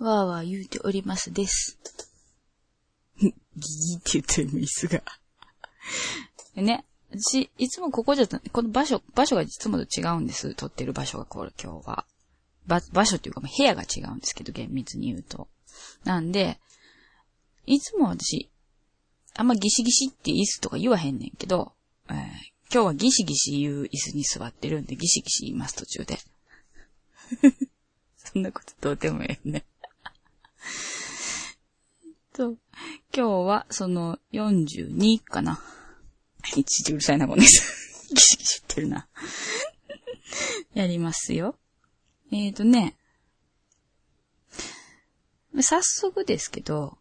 わーわー言うておりますです。ギーって言ってる椅子が。ね。私、いつもここじゃ、この場所がいつもと違うんです。撮ってる場所がこれ今日は。場所っていうか、部屋が違うんですけど、厳密に言うと。なんで、いつも私、あんまギシギシって椅子とか言わへんねんけど、今日はギシギシ言う椅子に座ってるんで、ギシギシ言います、途中で。そんなことどうでもええね。今日はその42かな。いちいちうるさいな、この椅子。ギシギシ言ってるな。やりますよ。早速ですけど、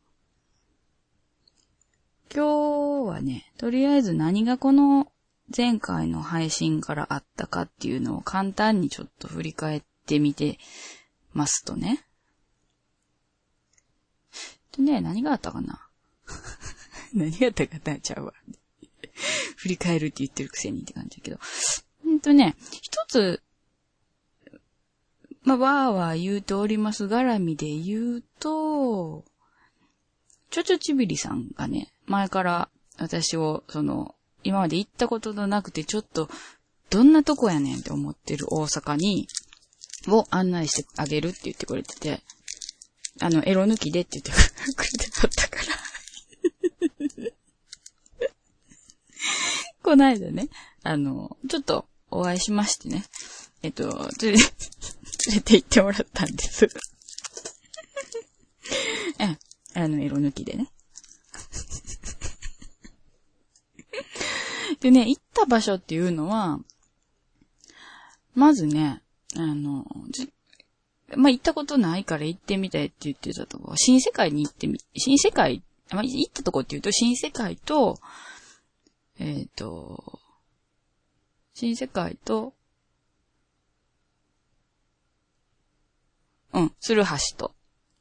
今日はね、とりあえず何がこの前回の配信からあったかっていうのを簡単にちょっと振り返ってみてますとね。何があったかな何があったかなちゃうわ。振り返るって言ってるくせにって感じだけど。一つ、わーわー言うております絡みで言うと、ちょちょちびりさんがね、前から私を、今まで行ったことのなくてちょっと、どんなとこやねんって思ってる大阪を案内してあげるって言ってくれてて、エロ抜きでって言ってくれてかったから。この間ね、ちょっとお会いしましてね、連れて行ってもらったんです。エロ抜きでね。でね、行った場所っていうのは、まずね、行ったことないから行ってみたいって言ってたとこ、新世界に行ったとこって言うと、新世界と、新世界と、鶴橋と、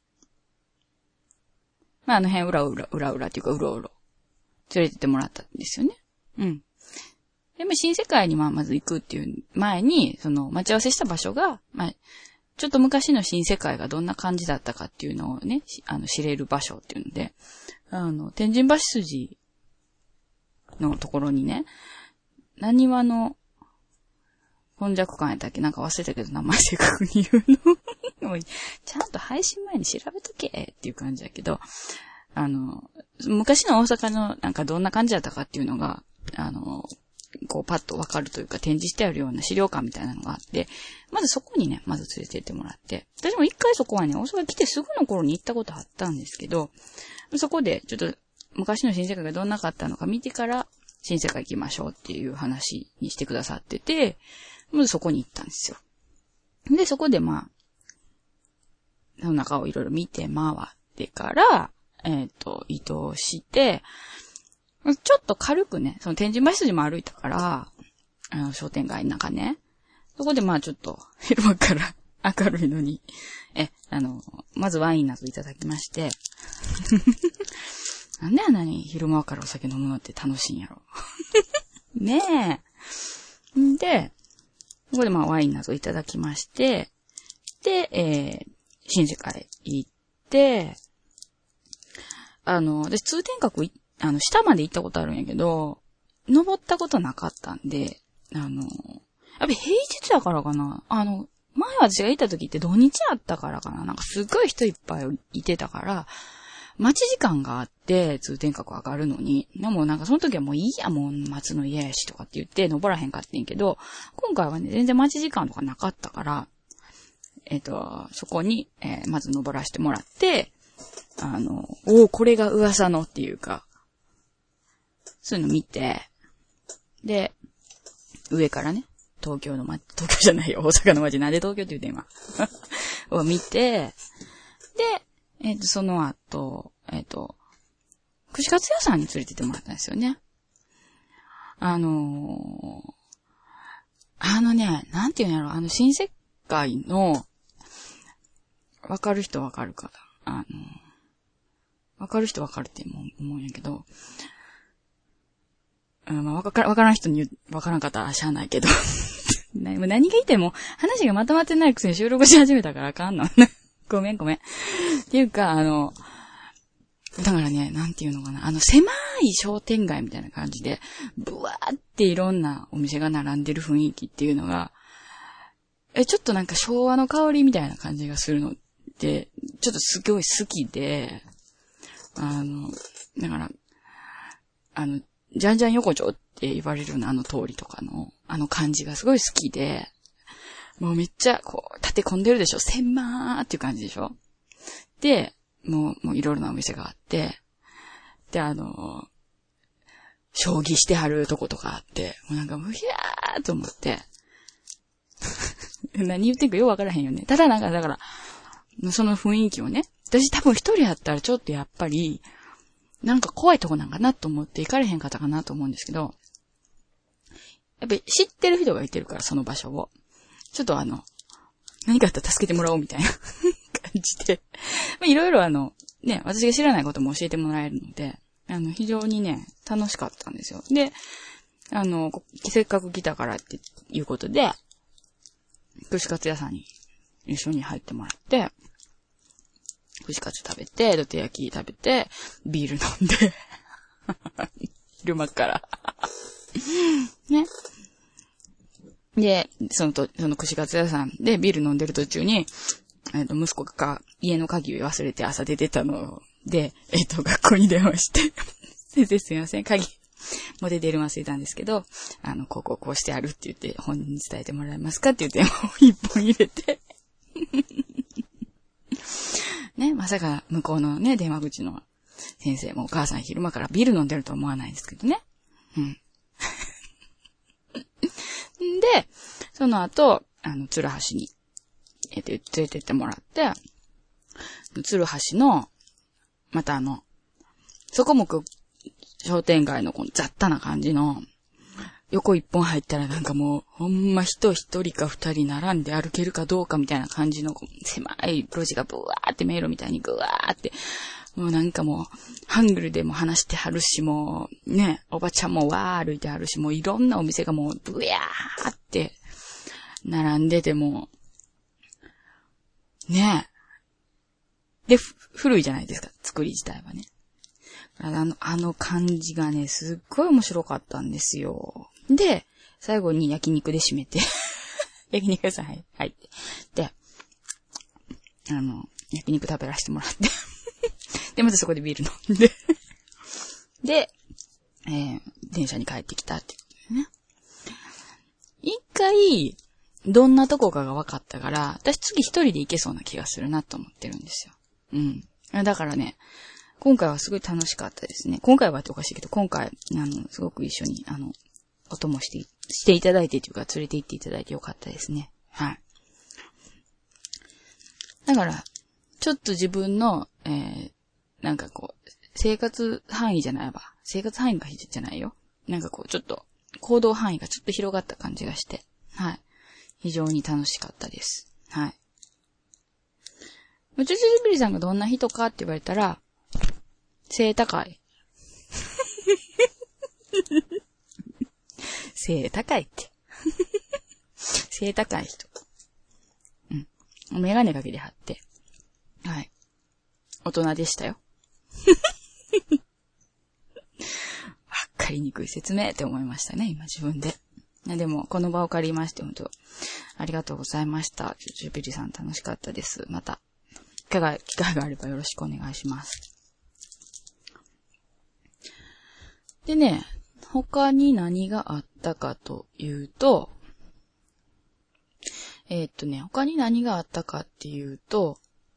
あの辺、裏っていうか、うろうろ、連れてってもらったんですよね。でも、新世界にまず行くっていう前に、待ち合わせした場所が、ちょっと昔の新世界がどんな感じだったかっていうのをね、知れる場所っていうので、天神橋筋のところにね、何話の、本弱館やったっけなんか忘れたけど名前正確に言うの。ちゃんと配信前に調べとけっていう感じだけど、昔の大阪のなんかどんな感じだったかっていうのが、こうパッとわかるというか展示してあるような資料館みたいなのがあって、まずそこにね、まず連れて行ってもらって、私も一回そこはね、大阪来てすぐの頃に行ったことあったんですけど、そこでちょっと昔の新世界がどんなかったのか見てから新世界行きましょうっていう話にしてくださってて、まずそこに行ったんですよ。で、そこでその中をいろいろ見て回ってから、移動して、ちょっと軽くね、その天神橋筋も歩いたから、商店街の中ね。そこでちょっと、昼間から明るいのに、まずワインなどいただきまして、なんであんなに昼間からお酒飲むのって楽しいんやろ。ねえ。で、ここでワインなどいただきまして、で、新世界行って、私通天閣下まで行ったことあるんやけど、登ったことなかったんで、やっぱ平日だからかな。前私が行った時って土日あったからかな。なんかすっごい人いっぱいいてたから、待ち時間があって通天閣上がるのに、でもなんかその時はもういいや、もう待つの嫌やしとかって言って登らへんかってんけど、今回はね、全然待ち時間とかなかったから、そこに、まず登らせてもらって、これが噂のっていうか、そういうの見て、で、上からね、東京じゃないよ、大阪の街、なんで東京って言うて今。を見て、で、その後、串カツ屋さんに連れてってもらったんですよね。なんていうんやろ、新世界の、わかる人わかるかな。わかる人わかるって思うんやけど、わからん人にわからんかったらしゃあないけど。何が言っても話がまとまってないくせに収録し始めたからあかんの。 ごめん。っていうか、だからね、なんていうのかな、狭い商店街みたいな感じで、ブワーっていろんなお店が並んでる雰囲気っていうのが、ちょっとなんか昭和の香りみたいな感じがするので、ちょっとすごい好きで、だから、じゃんじゃん横丁って言われるような通りとかの、感じがすごい好きで、もうめっちゃ、こう、立て込んでるでしょ、狭ーっていう感じでしょ。で、もういろいろなお店があって、で、将棋してはるとことかあって、もうなんかもうひゃーと思って、何言ってんかよくわからへんよね。ただなんかだから、その雰囲気をね、私多分一人やったらちょっとやっぱり、なんか怖いとこなんかなと思って行かれへんかったかなと思うんですけど、やっぱり知ってる人がいてるからその場所を。ちょっと何かあったら助けてもらおうみたいな感じで。いろいろね、私が知らないことも教えてもらえるので、非常にね、楽しかったんですよ。で、せっかく来たからっていうことで、串カツ屋さんに一緒に入ってもらって、串カツ食べて、土手焼き食べて、ビール飲んで、昼間から。ね。で、その串カツ屋さんでビール飲んでる途中に、息子が家の鍵を忘れて朝出てたので、学校に電話して、先生すいません、鍵、もう出る忘れたんですけど、こうしてあるって言って、本人に伝えてもらえますかって言って、もう一本入れて。ね、まさか向こうのね、電話口の先生もお母さん昼間からビール飲んでると思わないんですけどね。うん。で、その後、鶴橋に、連れてってもらって、鶴橋の、またそこも商店街のこの雑多な感じの、横一本入ったらなんかもう、ほんま人一人か二人並んで歩けるかどうかみたいな感じの、狭い路地がブワーって迷路みたいにグワーって、もうなんかもう、ハングルでも話してはるし、もう、ね、おばちゃんもわー歩いてはるし、もういろんなお店がもう、ブヤーって、並んでても、ねで、古いじゃないですか、作り自体はね。感じがね、すっごい面白かったんですよ。で、最後に焼肉で締めて、焼肉屋さん入って、で、焼肉食べらせてもらって、で、またそこでビール飲んで、で、電車に帰ってきたっていうことでね。一回、どんなとこかが分かったから、私次一人で行けそうな気がするなと思ってるんですよ。うん。だからね、今回はすごい楽しかったですね。今回はっておかしいけど、今回、すごく一緒に、お供していただいてというか、連れて行っていただいてよかったですね。はい。だから、ちょっと自分の、なんかこう、生活範囲じゃないよ。なんかこう、ちょっと、行動範囲がちょっと広がった感じがして、はい。非常に楽しかったです。はい。むちゅちゅじびりさんがどんな人かって言われたら、背高い。背高いって。背高い人。うん。メガネかけてはって。はい。大人でしたよ。わかりにくい説明って思いましたね、今自分で。でも、この場を借りまして、本当ありがとうございました。ジュビリさん楽しかったです。また、機会があればよろしくお願いします。でね、他に何があったかというと、他に何があったかっていうと、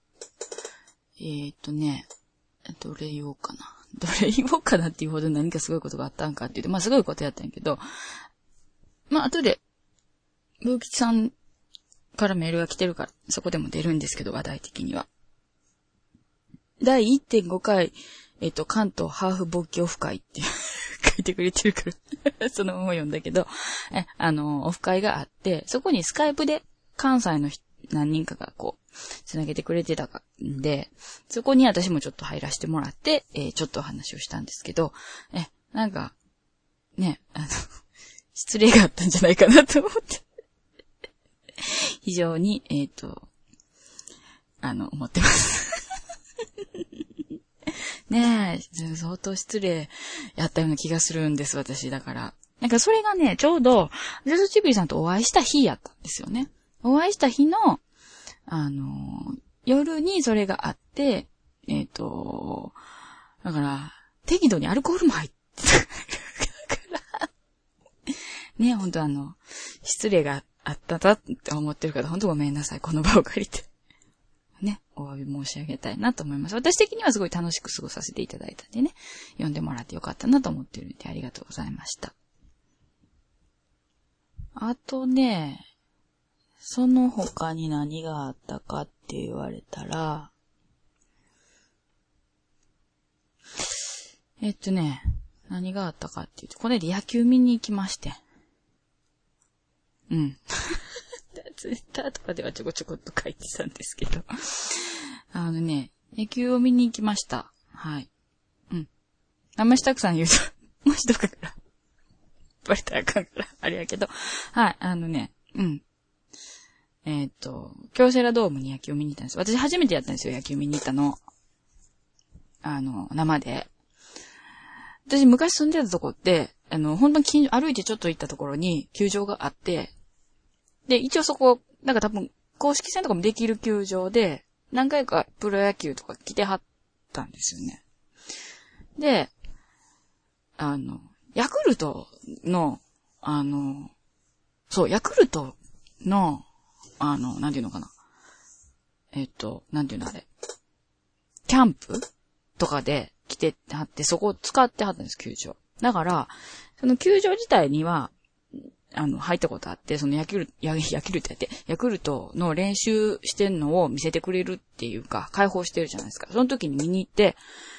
どれ言おうかなっていうほど何かすごいことがあったんかっていうと、まあすごいことやったんやけど、まあ後で、ブーキチさんからメールが来てるから、そこでも出るんですけど、話題的には。第 1.5 回、関東ハーフ勃起オフ会って書いてくれてるからそのまま読んだけど、オフ会があって、そこにスカイプで関西の何人かがこう、つなげてくれてたんで、そこに私もちょっと入らせてもらって、ちょっとお話をしたんですけど、なんか、ね、失礼があったんじゃないかなと思って。非常に、 思ってます。ねえ、相当失礼やったような気がするんです、私。だから。なんかそれがね、ちょうど、ジェズチビーさんとお会いした日やったんですよね。お会いした日の、夜にそれがあって、だから、適度にアルコールも入ってた。だから、ね、ほんと失礼があっただって思ってる方、ほんとごめんなさい。この場を借りて。ね、お詫び申し上げたいなと思います。私的にはすごい楽しく過ごさせていただいたんでね、読んでもらってよかったなと思ってるんで、ありがとうございました。あとね、その他に何があったかって言われたら、何があったかって言うと、これで野球見に行きまして。うん。ツイッターとかではちょこちょこっと書いてたんですけど。野球を見に行きました。はい。うん。あんましたくさん言うと、もしどっかから、バレたらあかんから、あれやけど。はい、うん。京セラドームに野球を見に行ったんです。私初めてやったんですよ、野球見に行ったの。生で。私昔住んでたとこって、本当に歩いてちょっと行ったところに球場があって、で、一応そこ、なんか多分、公式戦とかもできる球場で、何回かプロ野球とか来てはったんですよね。で、ヤクルトの、ヤクルトの、なんていうのかな。なんていうのあれ。キャンプとかで来てはって、そこを使ってはったんです、球場。だから、その球場自体には、入ったことあって、そのヤクルトの練習してんのを見せてくれるっていうか、開放してるじゃないですか。その時に見に行って、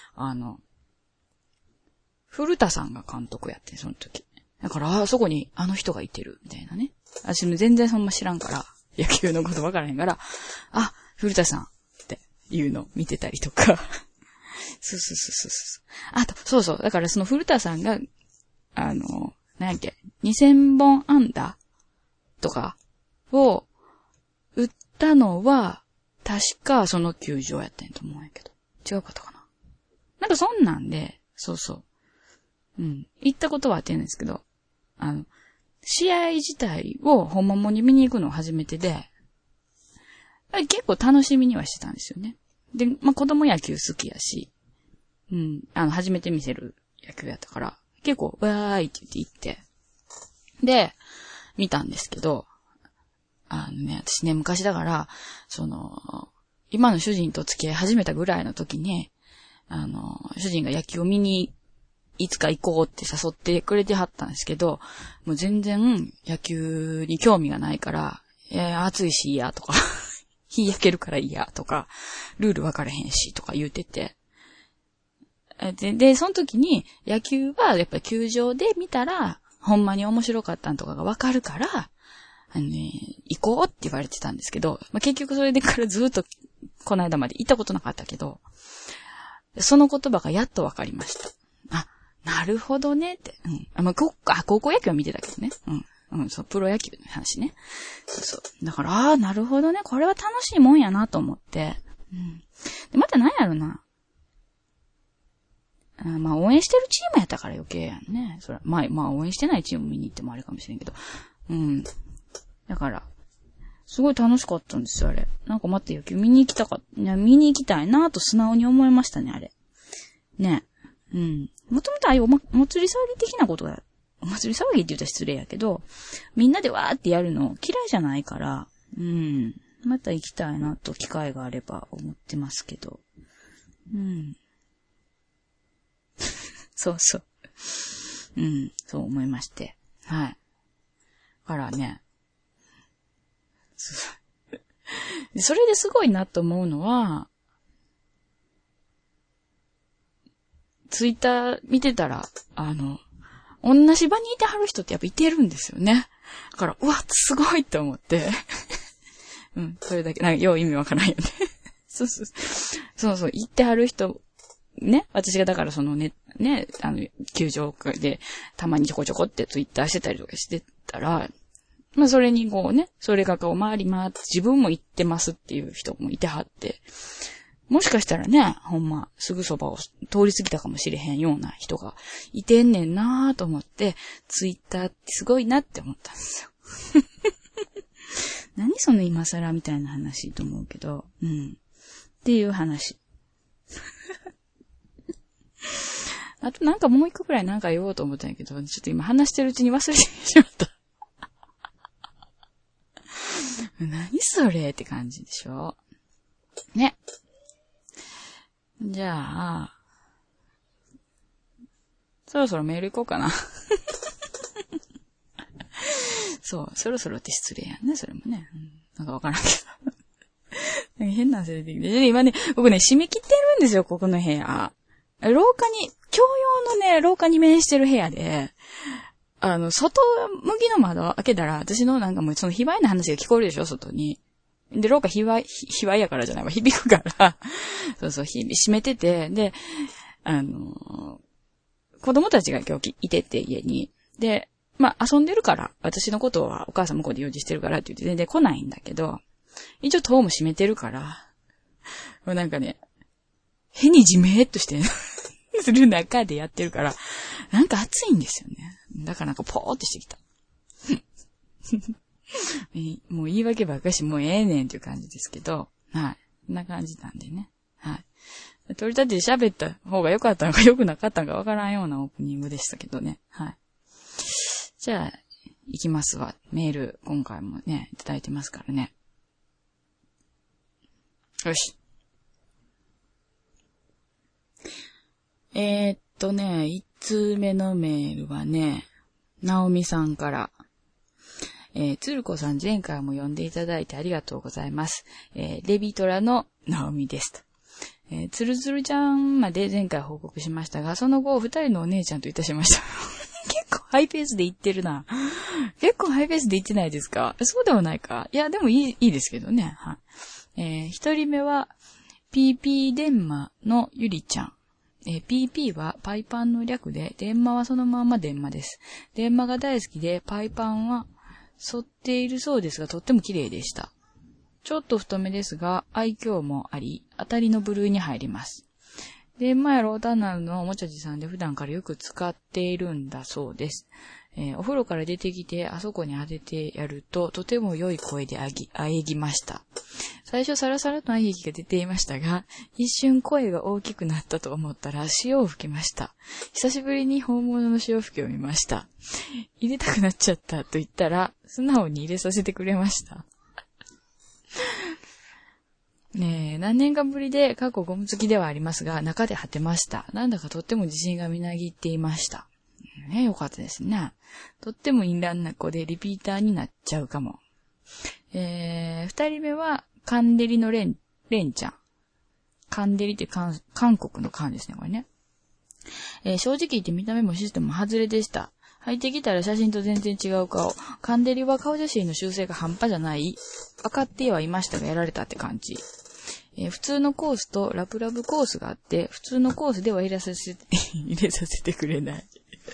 古田さんが監督やって、その時。だから、そこにあの人がいてる、みたいなね。私も全然そんな知らんから、野球のことわからへんから、古田さんっていうのを見てたりとか。そう。あと、そう。だからその古田さんが、なんやっけ、2000本安打とかを打ったのは、確かその球場やったんやと思うんやけど。違うかったかな。なんかそんなんで、そう。うん。行ったことはあってんですけど、試合自体を本物に見に行くの初めてで、結構楽しみにはしてたんですよね。で、子供野球好きやし、うん。初めて見せる野球やったから、結構、わーいって言って行って。で、見たんですけど、私ね、昔だから、今の主人と付き合い始めたぐらいの時に、主人が野球を見に、いつか行こうって誘ってくれてはったんですけど、もう全然野球に興味がないから、暑いし嫌とか、日焼けるから嫌とか、ルール分かれへんしとか言うてて、で、その時に野球はやっぱり球場で見たら、ほんまに面白かったんとかがわかるから、行こうって言われてたんですけど、結局それでからずっとこの間まで行ったことなかったけど、その言葉がやっとわかりました。なるほどねって。うん。高校野球は見てたけどね。そう、プロ野球の話ね。そう。だから、なるほどね。これは楽しいもんやなと思って。で、また何やろな。応援してるチームやったから余計やんね。それ応援してないチーム見に行ってもあれかもしれんけど。だから、すごい楽しかったんですよ、あれ。なんかまた野球見に行きたいなと素直に思いましたね、あれ。ね。もともとああいうお祭り騒ぎ的なことが、お祭り騒ぎって言ったら失礼やけど、みんなでわーってやるの嫌いじゃないから、また行きたいなと機会があれば思ってますけど。そう。そう思いまして。はい。だからね。それですごいなと思うのは、ツイッター見てたら、同じ場にいてはる人ってやっぱいてるんですよね。だから、うわ、すごいと思って。それだけ、なんか、よう意味わからんよね。そう、行ってはる人、ね、私がだから球場で、たまにちょこちょこってツイッターしてたりとかしてたら、 まあそれにこうね、それがこう回り回って自分も行ってますっていう人もいてはって、もしかしたらね、ほんますぐそばを通り過ぎたかもしれへんような人がいてんねんなぁと思って、ツイッターってすごいなって思ったんですよ。何その今更みたいな話と思うけど、っていう話。あとなんかもう一個くらいなんか言おうと思ったんやけど、ちょっと今話してるうちに忘れてしまった。何それって感じでしょね。じゃあ、そろそろメール行こうかな。そう、そろそろって失礼やんね、それもね。なんかわからんけど。変な汗出てきて。で、今ね、僕ね、締め切ってるんですよ、ここの部屋。共用のね、廊下に面してる部屋で、外向きの窓開けたら、私のなんかもうその卑猥な話が聞こえるでしょ、外に。で、廊下卑猥やからじゃないわ、響くから、そう、閉めてて、で、子供たちが今日いてて、家に。で、まあ、遊んでるから、私のことはお母さん向こうで用事してるからって言って全然来ないんだけど、一応戸も閉めてるから、もうなんかね、変にじめーっとしてする中でやってるから、なんか暑いんですよね。だからなんかポーってしてきた。もう言い訳ばっかしもうええねんっていう感じですけど、はい。こんな感じなんでね。はい。取り立てて喋った方が良かったのか良くなかったのかわからんようなオープニングでしたけどね。はい。じゃあ、行きますわ。メール、今回もね、いただいてますからね。よし。1通目のメールはね、なおみさんから、つるこさん前回も読んでいただいてありがとうございます。レビトラのなおみですと。つるつるちゃんまで前回報告しましたが、その後二人のお姉ちゃんといたしました。結構ハイペースで言ってるな。結構ハイペースで言ってないですか？そうではないか。いや、でもいいですけどね。はい。一人目は、PP デンマのゆりちゃん。PP はパイパンの略で、デンマはそのまんまデンマです。デンマが大好きで、パイパンは反っているそうですが、とっても綺麗でした。ちょっと太めですが、愛嬌もあり、当たりの部類に入ります。デンマやロータンナルのおもちゃじさんで普段からよく使っているんだそうです。お風呂から出てきて、あそこに当ててやると、とても良い声であえぎました。最初サラサラと愛液が出ていましたが、一瞬声が大きくなったと思ったら塩を吹きました。久しぶりに本物の塩吹きを見ました。入れたくなっちゃったと言ったら、素直に入れさせてくれました。何年かぶりで過去ゴム付きではありますが、中で果てました。なんだかとっても自信がみなぎっていました。よかったですね。とっても淫乱な子でリピーターになっちゃうかも。二人目は、カンデリのレンちゃん。カンデリって韓国の韓ですね、これね。正直言って見た目もシステムも外れでした。入ってきたら写真と全然違う顔。カンデリは顔写真の修正が半端じゃない。分かってはいましたがやられたって感じ。普通のコースとラブラブコースがあって、普通のコースでは入れさせてくれない。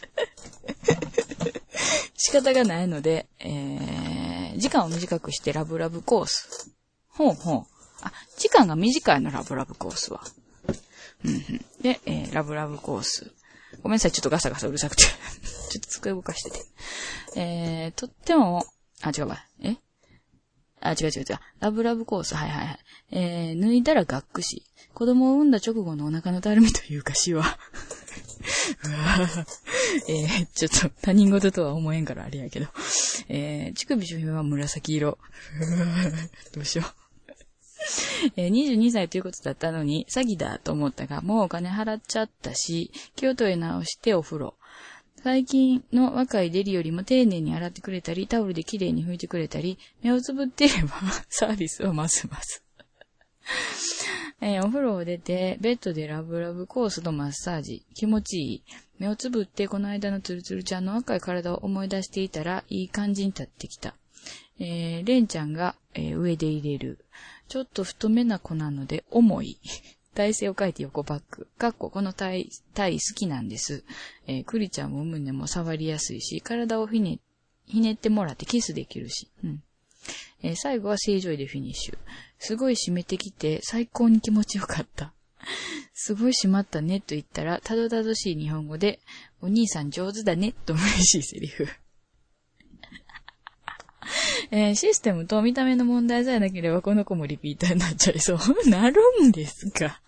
仕方がないので、時間を短くしてラブラブコース。ほう。時間が短いの、ラブラブコースは。で、ラブラブコース。ごめんなさい、ちょっとガサガサうるさくて。ちょっと机動かしてて。とっても、違うわ。違う。ラブラブコース、はい。脱いだらがっくし。子供を産んだ直後のお腹のたるみというかしは。ちょっと他人事とは思えんからあれやけど。乳首周辺は紫色。どうしよう。22歳ということだったのに、詐欺だと思ったが、もうお金払っちゃったし、気を取り直してお風呂。最近の若いデリよりも丁寧に洗ってくれたり、タオルできれいに拭いてくれたり、目をつぶっていればサービスをますます。お風呂を出て、ベッドでラブラブコースのマッサージ。気持ちいい。目をつぶってこの間のつるつるちゃんの若い体を思い出していたら、いい感じに立ってきた。レンちゃんが、上で入れる。ちょっと太めな子なので重い。体勢を変えて横バック。この体好きなんです。クリちゃんも胸も触りやすいし、体をひねひねってもらってキスできるし。最後は正常位でフィニッシュ。すごい締めてきて最高に気持ちよかった。すごい締まったねと言ったら、たどたどしい日本語で、お兄さん上手だねと嬉しいセリフ。システムと見た目の問題さえなければこの子もリピーターになっちゃいそう。なるんですか。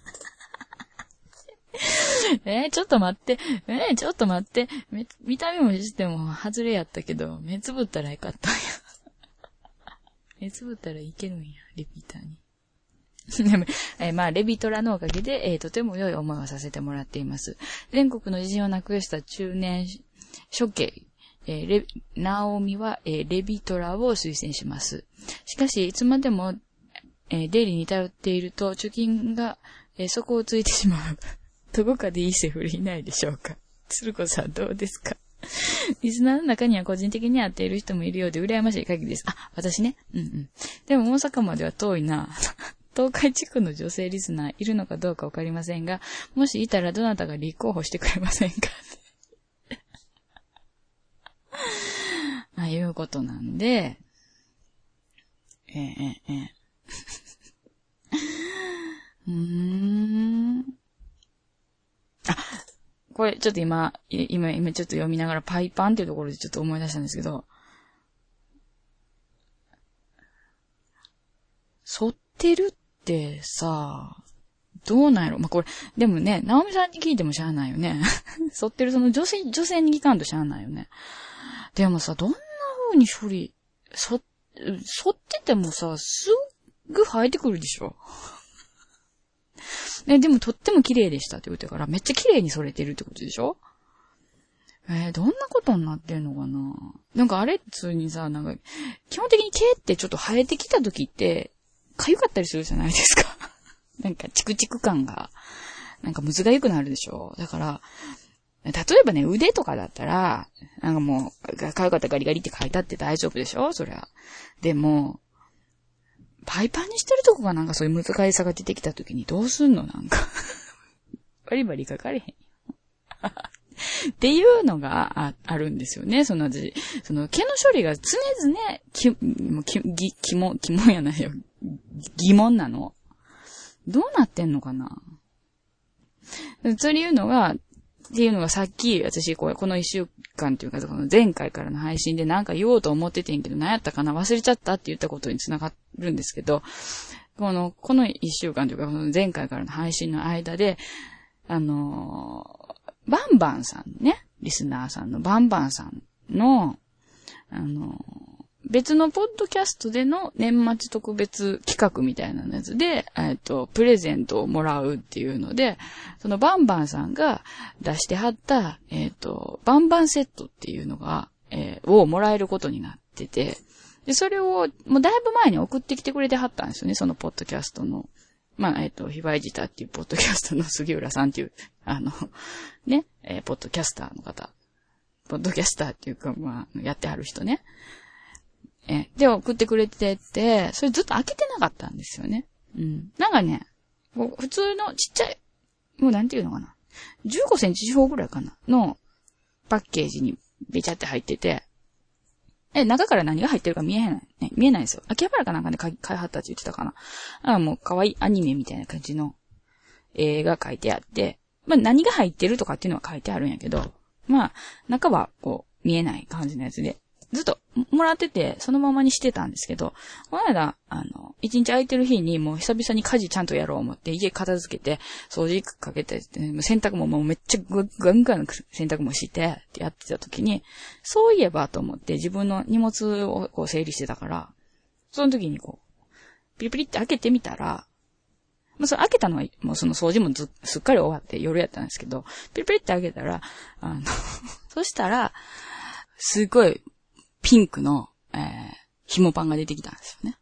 ちょっと待って。ちょっと待って。見た目もシステムも外れやったけど、目つぶったらよかったんや。目つぶったらいけるんや、リピーターに。まあ、レビトラのおかげで、とても良い思いをさせてもらっています。全国の自信をなくした中年処刑、ナオミは、レビトラを推薦します。しかし、いつまでも、デイリーに頼っていると、貯金が、底をついてしまう。どこかでいいセフレいないでしょうか。鶴子さんどうですか。リスナーの中には個人的に会っている人もいるようで羨ましい限りです。あ、私ね。でも大阪までは遠いな。東海地区の女性リスナーいるのかどうかわかりませんが、もしいたらどなたが立候補してくれませんか。まあ、いうことなんで、あ、これちょっと今ちょっと読みながらパイパンっていうところでちょっと思い出したんですけど、反ってるってさ、どうなんやろ。まあ、これ、でもね、ナオミさんに聞いてもしゃあないよね。反ってるその女性に聞かんとしゃあないよね。でもさ、どんな風に反っててもさ、すっぐ生えてくるでしょ。ね、でもとっても綺麗でしたって言うてから、めっちゃ綺麗に反れてるってことでしょ。どんなことになってんのかな。なんかあれ普通にさ、なんか、基本的に毛ってちょっと生えてきた時って、痒かったりするじゃないですか。なんかチクチク感が、なんかむずがゆくなるでしょ。だから、例えばね、腕とかだったら、なんかもう、痒かったらガリガリって書いたって大丈夫でしょそりゃ。でも、パイパンにしてるとこがなんかそういう難しさが出てきた時にどうすんのなんか。バリバリ書かれへん。っていうのが あるんですよね。その毛の処理が常々、疑問やないよ。疑問なの。どうなってんのかな。そういうのがさっき、私、この一週間っていうか、この前回からの配信でなんか言おうと思っててんけど、何やったかな忘れちゃったって言ったことにつながるんですけど、この一週間というか、この前回からの配信の間で、バンバンさんね、リスナーさんのバンバンさんの、別のポッドキャストでの年末特別企画みたいなやつで、プレゼントをもらうっていうので、そのバンバンさんが出してはった、バンバンセットっていうのが、をもらえることになってて、で、それを、もうだいぶ前に送ってきてくれてはったんですよね、そのポッドキャストの。まあ、ヒバイジタっていうポッドキャストの杉浦さんっていう、ね、ポッドキャスターの方。ポッドキャスターっていうか、まあ、やってはる人ね。で、送ってくれてて、それずっと開けてなかったんですよね。なんかね、普通のちっちゃい、もうなんていうのかな。15センチ四方ぐらいかなのパッケージにべちゃって入ってて、中から何が入ってるか見えない。ね、見えないんですよ。秋葉原かなんかで買いはったって言ってたかな。もう可愛いアニメみたいな感じの絵が書いてあって、まあ何が入ってるとかっていうのは書いてあるんやけど、まあ中はこう見えない感じのやつで、ずっともらっててそのままにしてたんですけど、この間、一日空いてる日にもう久々に家事ちゃんとやろう思って家片付けて掃除かけて、洗濯ももうめっちゃガンガン洗濯もしてってやってた時に、そういえばと思って自分の荷物をこう整理してたから、その時にこう、ピリピリって開けてみたら、まあ、それ開けたのはもうその掃除もすっかり終わって夜やったんですけど、ピリピリって開けたら、そしたら、すごい、ピンクの、紐パンが出てきたんですよね。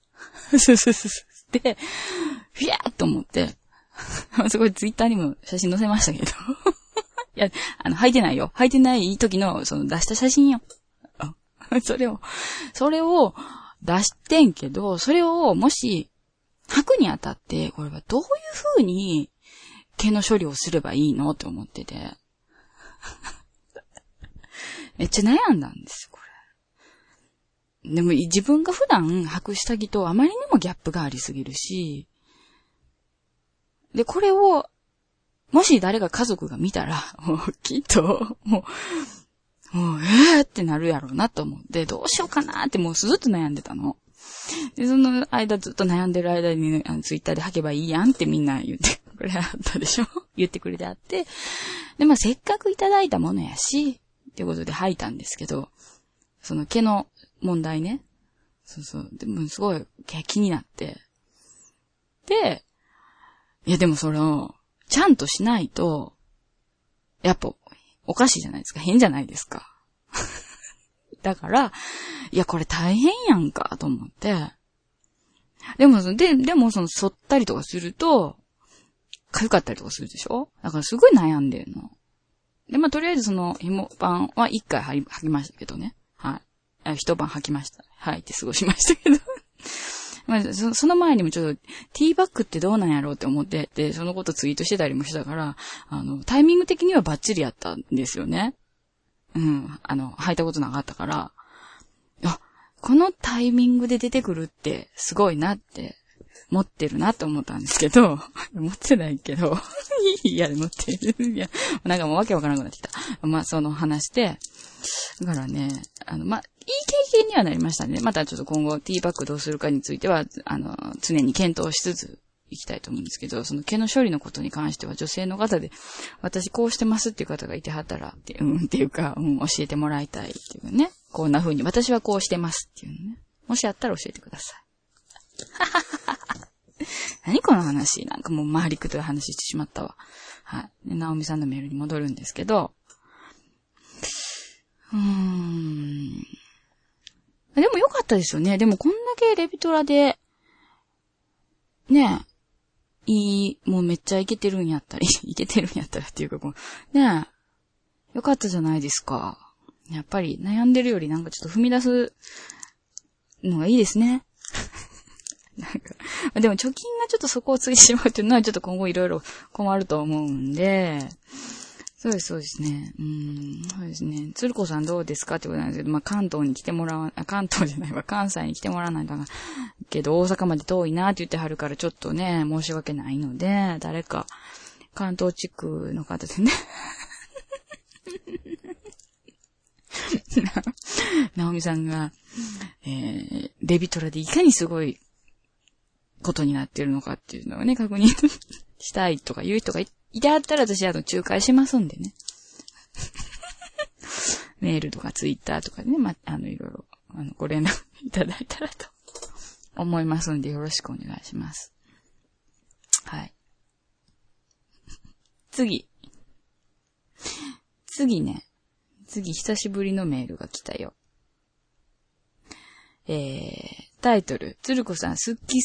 で、ふやーっと思って、すごいツイッターにも写真載せましたけど。いや、履いてないよ。履いてない時の、その出した写真よ。それを出してんけど、それをもし、履くにあたって、これはどういう風に毛の処理をすればいいのって思ってて。めっちゃ悩んだんですよ、こでも自分が普段履く下着とあまりにもギャップがありすぎるし、で、これを、もし誰か家族が見たら、もうきっと、もうってなるやろうなと思って、どうしようかなってもうずっと悩んでたの。で、その間ずっと悩んでる間に、ツイッターで履けばいいやんってみんな言ってくれはったでしょ言ってくれてあって。で、せっかくいただいたものやし、っていうことで履いたんですけど、その毛の問題ね。でもすごい気になって。で、いやでもちゃんとしないと、やっぱおかしいじゃないですか。変じゃないですか。だから、いやこれ大変やんかと思って。でも剃ったりとかすると、痒かったりとかするでしょ？だからすごい悩んでるの。で、とりあえず紐パンは一回履きましたけどね。はい。一晩履きました。履いて過ごしましたけど。その前にもちょっと、ティーバッグってどうなんやろうって思ってて、そのことツイートしてたりもしたから、タイミング的にはバッチリやったんですよね。履いたことなかったから、このタイミングで出てくるってすごいなって、持ってるなと思ったんですけど、持ってないけど、いや、持ってる。いや、なんかもうわけわからなくなってきた。話して、だからね、いい経験にはなりましたね。またちょっと今後ティーバッグどうするかについては、常に検討しつついきたいと思うんですけど、その毛の処理のことに関しては女性の方で、私こうしてますっていう方がいてはったら、っていうか、教えてもらいたいっていうね。こんな風に、私はこうしてますっていうね。もしあったら教えてください。何この話？なんかもう回りくどい話してしまったわ。はい。で、ナオミさんのメールに戻るんですけど、でもよかったですよね。でもこんだけレビトラで、ねもうめっちゃイケてるんやったら、イケてるんやったらっていうかよかったじゃないですか。やっぱり悩んでるよりなんかちょっと踏み出すのがいいですね。でも貯金がちょっと底をついてしまうっていうのはちょっと今後いろいろ困ると思うんで、そうですね。そうですね。鶴子さんどうですかってことなんですけど、関東に来てもらわ、関東じゃないわ、関西に来てもらわないかな。けど大阪まで遠いなって言ってはるからちょっとね、申し訳ないので、誰か関東地区の方でね。ナオミさんが、レビトラでいかにすごいことになってるのかっていうのをね、確認したいとか言う人がいてあったら私仲介しますんでね。メールとかツイッターとかでね、いろいろ、ご連絡いただいたらと思いますんでよろしくお願いします。はい。次久しぶりのメールが来たよ。タイトル、つるこさん、すっき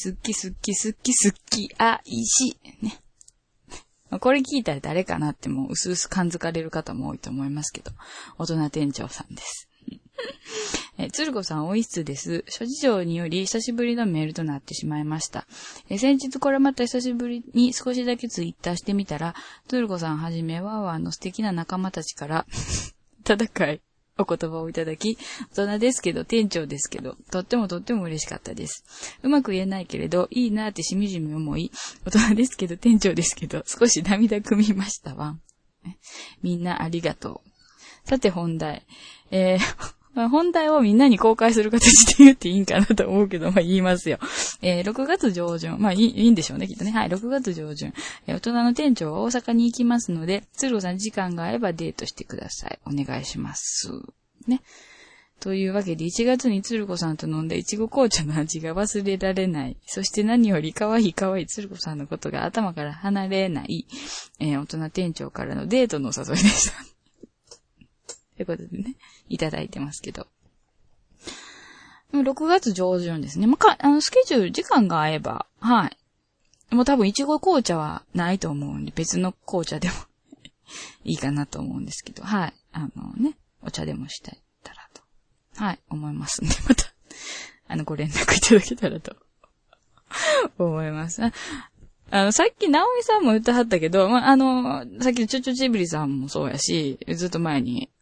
あいし。ね。これ聞いたら誰かなってもう薄々感づかれる方も多いと思いますけど、大人店長さんです。つるこさん、おいしつです。諸事情により久しぶりのメールとなってしまいました。先日これまた久しぶりに少しだけツイッターしてみたら、つるこさんはじめわーわーの素敵な仲間たちから、戦い、お言葉をいただき、大人ですけど、店長ですけど、とっても嬉しかったです。うまく言えないけれど、いいなってしみじみ思い、大人ですけど、店長ですけど、少し涙ぐみましたわ。みんなありがとう。さて本題。本題をみんなに公開する形で言っていいんかなと思うけど、言いますよ。6月上旬。いいんでしょうね、きっとね。はい、6月上旬。大人の店長は大阪に行きますので、鶴子さん時間があればデートしてください。お願いします。ね。というわけで、1月に鶴子さんと飲んだいちご紅茶の味が忘れられない。そして何より可愛い鶴子さんのことが頭から離れない、大人店長からのデートのお誘いでした。ということでね、いただいてますけど。6月上旬ですね。スケジュール、時間が合えば、はい。もう多分、いちご紅茶はないと思うんで、別の紅茶でもいいかなと思うんですけど、はい。お茶でもしたらと、はい、思いますんで、また、ご連絡いただけたらと、思います。さっき、ナオミさんも言ってはったけど、さっきのチョチョチブリさんもそうやし、ずっと前に、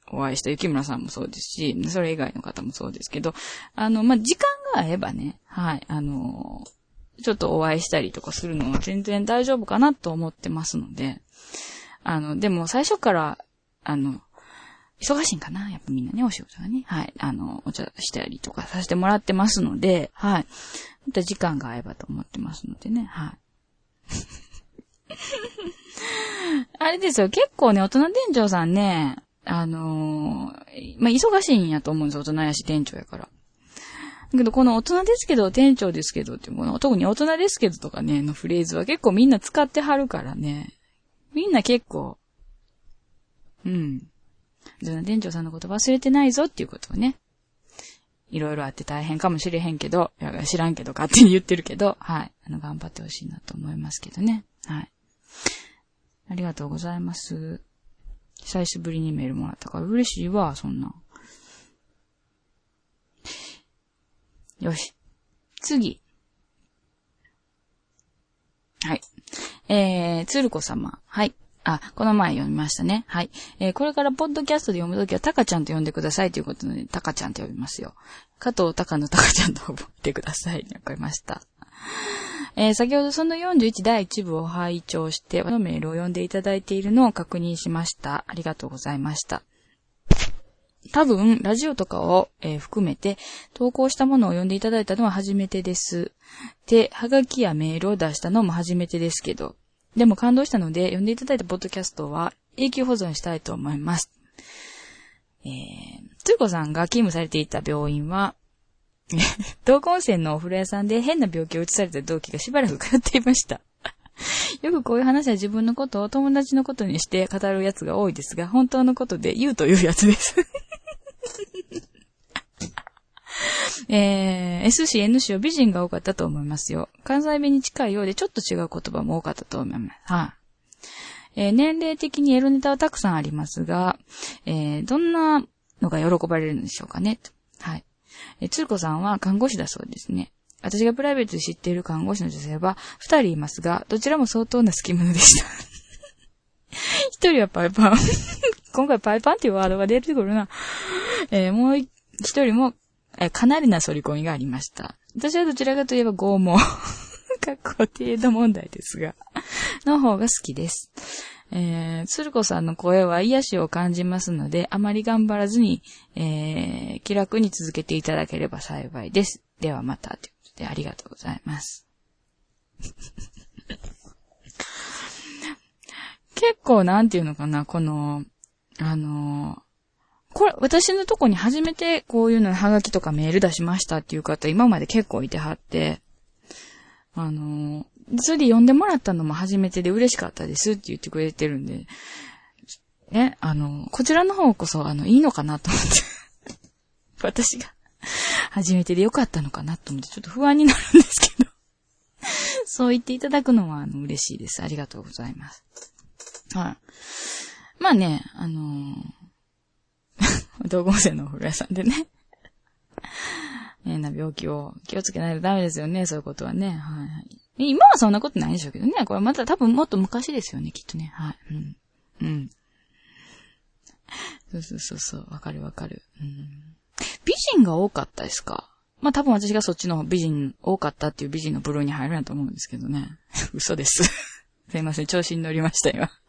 お会いした雪村さんもそうですし、それ以外の方もそうですけど、時間が合えばね、はい、ちょっとお会いしたりとかするのは全然大丈夫かなと思ってますので、でも最初から、忙しいんかなやっぱみんなね、お仕事がね。はい。お茶したりとかさせてもらってますので、はい。また時間が合えばと思ってますのでね、はい。あれですよ、結構ね、大人店長さんね、忙しいんやと思うんですよ、大人やし店長やから。だけど、この大人ですけど、店長ですけどっていう、この特に大人ですけどとかね、のフレーズは結構みんな使ってはるからね。みんな結構、店長さんのこと忘れてないぞっていうことをね。いろいろあって大変かもしれへんけど、いや知らんけど勝手に言ってるけど、はい。頑張ってほしいなと思いますけどね。はい。ありがとうございます。久しぶりにメールもらったから嬉しいわ、そんな。よし。次。はい。鶴子様。はい。この前読みましたね。はい。これからポッドキャストで読むときはタカちゃんと呼んでくださいということで、タカちゃんと呼びますよ。加藤タカのタカちゃんと覚えてください。わかりました。先ほどその41第1部を拝聴して、のメールを読んでいただいているのを確認しました。ありがとうございました。多分、ラジオとかを、含めて、投稿したものを読んでいただいたのは初めてです。で、はがきやメールを出したのも初めてですけど、でも感動したので、読んでいただいたポッドキャストは永久保存したいと思います。つるこさんが勤務されていた病院は、道後温泉のお風呂屋さんで変な病気を移された同期がしばらく通っていました。よくこういう話は自分のことを友達のことにして語るやつが多いですが、本当のことで言うというやつです。S 市 N 市は美人が多かったと思いますよ。関西弁に近いようでちょっと違う言葉も多かったと思います。はい。年齢的にエロネタはたくさんありますが、どんなのが喜ばれるんでしょうかね。はい。つるこさんは看護師だそうですね。私がプライベートで知っている看護師の女性は2人いますが、どちらも相当な好き者でした。1人はパイパン。今回パイパンっていうワードが出てくるな。もう1人も、かなりな反り込みがありました。私はどちらかといえば拷問。程度問題ですが、の方が好きです。鶴子さんの声は癒しを感じますので、あまり頑張らずに、気楽に続けていただければ幸いです。ではまた、ということでありがとうございます。結構なんていうのかな、この、これ、私のとこに初めてこういうのハガキとかメール出しましたっていう方、今まで結構いてはって、それで読んでもらったのも初めてで嬉しかったですって言ってくれてるんで、ね、こちらの方こそ、いいのかなと思って。私が、初めてでよかったのかなと思って、ちょっと不安になるんですけど。そう言っていただくのは、嬉しいです。ありがとうございます。はい。まあね、道後温泉のお風呂屋さんでね。変な病気を気をつけないとダメですよね、そういうことはね。はい。今はそんなことないでしょうけどね。これまた多分もっと昔ですよね、きっとね。はい。うん。そう。わかる。美人が多かったですか？まあ多分私がそっちの美人多かったっていう美人の部類に入るんだと思うんですけどね。嘘です。すいません、調子に乗りました今。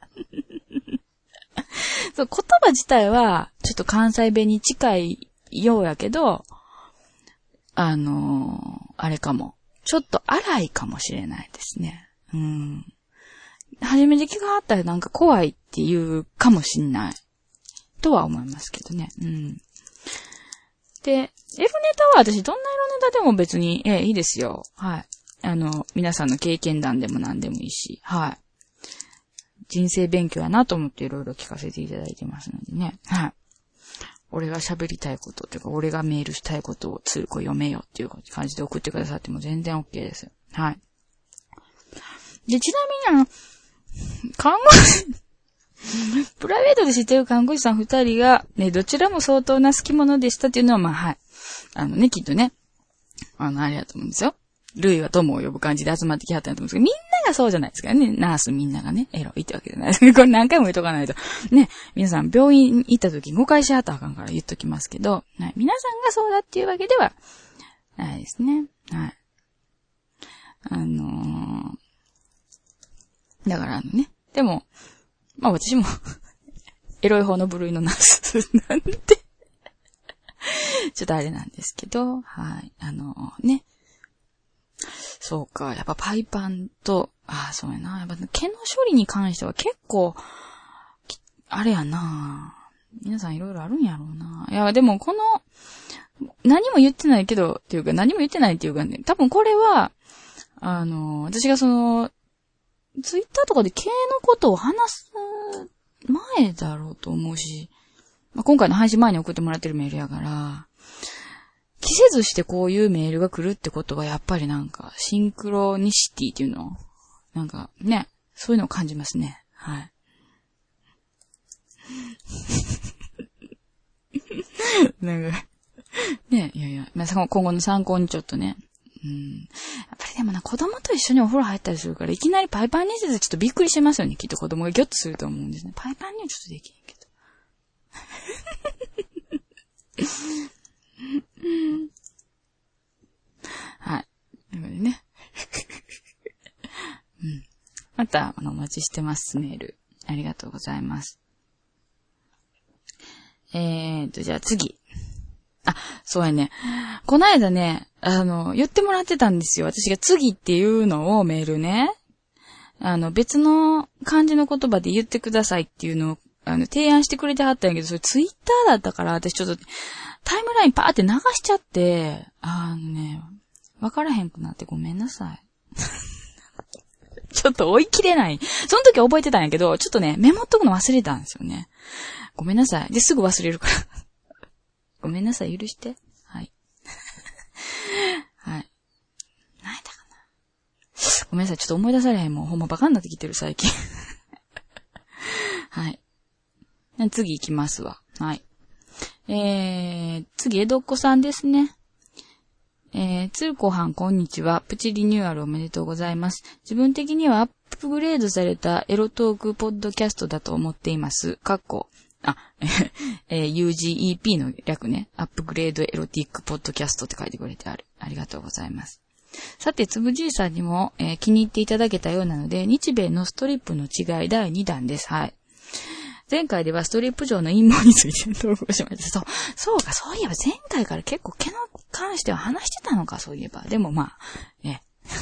そう、言葉自体はちょっと関西弁に近いようやけど、あれかも。ちょっと荒いかもしれないですね。初めて気があったらなんか怖いっていうかもしんない。とは思いますけどね。で、エロネタは私どんなエロネタでも別に、いいですよ。はい。皆さんの経験談でも何でもいいし、はい。人生勉強やなと思っていろいろ聞かせていただいてますのでね。はい。俺が喋りたいことというか、俺がメールしたいことをつるこ読めよっていう感じで送ってくださっても全然 OK です。はい。で、ちなみに看護師、プライベートで知ってる看護師さん2人が、ね、どちらも相当な好き者でしたっていうのは、まあ、はい。きっとね、あれだと思うんですよ。ルイは友を呼ぶ感じで集まってきはったんだと思うんですけど、みんがそうじゃないですかね。ナースみんながね、エロいってわけじゃないです。これ何回も言っとかないと。ね、皆さん病院行った時誤解しはったらあかんから言っときますけど、はい、皆さんがそうだっていうわけではないですね。はい。だからね。でも、まあ私も、エロい方の部類のナースなんで、ちょっとあれなんですけど、はい。ね。そうか。やっぱパイパンと、そうやな。やっぱ毛の処理に関しては結構、あれやな。皆さんいろいろあるんやろうな。いや、でもこの、何も言ってないけど、っていうか何も言ってないっていうかね、多分これは、私がツイッターとかで毛のことを話す前だろうと思うし、まあ、今回の配信前に送ってもらってるメールやから、季節してこういうメールが来るってことはやっぱりなんかシンクロニシティっていうのなんかね、そういうのを感じますね。はい。なんか、ね、いや、まあ、今後の参考にちょっとね。やっぱりでもな、子供と一緒にお風呂入ったりするから、いきなりパイパンにしてたらちょっとびっくりしますよね。きっと子供がギョッとすると思うんですね。パイパンにはちょっとできんけど。はい。なのでね。また、お待ちしてます、メール。ありがとうございます。じゃあ次。そうやね。こないだね、言ってもらってたんですよ。私が次っていうのをメールね。別の漢字の言葉で言ってくださいっていうのを、提案してくれてはったんやけど、それツイッターだったから、私ちょっとタイムラインパーって流しちゃって、わからへんくなってごめんなさい。ちょっと追い切れない。その時は覚えてたんやけど、ちょっとね、メモっとくの忘れたんですよね。ごめんなさい。で、すぐ忘れるから。ごめんなさい、許して。はい。はい。何だかな。ごめんなさい、ちょっと思い出されへん。もうほんまバカになってきてる、最近。はい。次行きますわ。はい。次、江戸っ子さんですね。鶴子はん、こんにちは。プチリニューアルおめでとうございます。自分的にはアップグレードされたエロトークポッドキャストだと思っています。UGEP の略ね。アップグレードエロティックポッドキャストって書いてくれてありがとうございます。さて、つぶじいさんにも、気に入っていただけたようなので、日米のストリップの違い第2弾です。はい。前回ではストリップ上の陰謀について投稿しました。そうか、そういえば前回から結構毛の関しては話してたのか、そういえば。でもまあ、ね。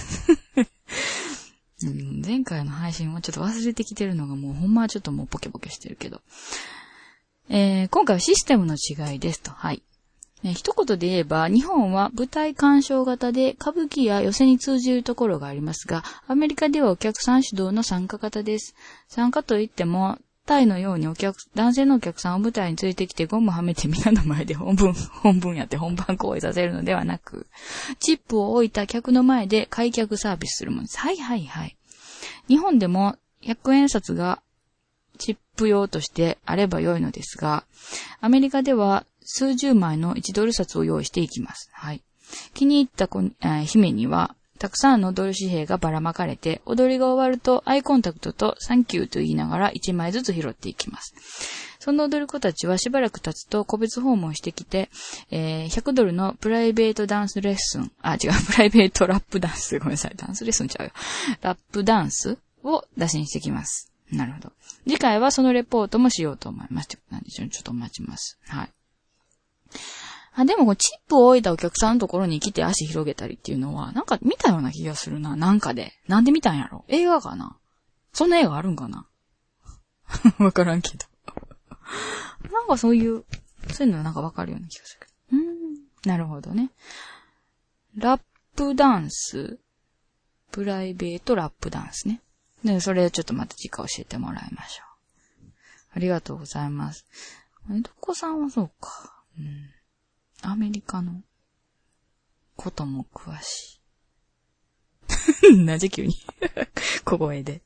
前回の配信をちょっと忘れてきてるのがもうほんまはちょっともうポケポケしてるけど。今回はシステムの違いですと。はい。一言で言えば、日本は舞台鑑賞型で歌舞伎や寄席に通じるところがありますが、アメリカではお客さん主導の参加型です。参加といっても、タイのように男性のお客さんを舞台に連れてきてゴムはめてみんなの前で本文やって本番行為させるのではなく、チップを置いた客の前で開脚サービスするものです。はいはいはい。日本でも100円札がチップ用としてあれば良いのですが、アメリカでは数十枚の1ドル札を用意していきます。はい。気に入った姫には、たくさんのドル紙幣がばらまかれて、踊りが終わるとアイコンタクトとサンキューと言いながら1枚ずつ拾っていきます。その踊る子たちはしばらく経つと個別訪問してきて、100ドルのプライベートダンスレッスン、プライベートラップダンス、ごめんなさい、ダンスレッスンちゃうよ。ラップダンスを打診してきます。なるほど。次回はそのレポートもしようと思います。なんでしょう、ちょっとお待ちます。はい。でもチップを置いたお客さんのところに来て足広げたりっていうのは、なんか見たような気がするな。なんかで。なんで見たんやろ？映画かな？そんな映画あるんかな？わからんけど。なんかそういうのなんかわかるような気がするけど。なるほどね。ラップダンス、プライベートラップダンスね。で、それちょっとまた次回教えてもらいましょう。ありがとうございます。どこさんはそうか。アメリカのことも詳しい。なぜ急に小声で。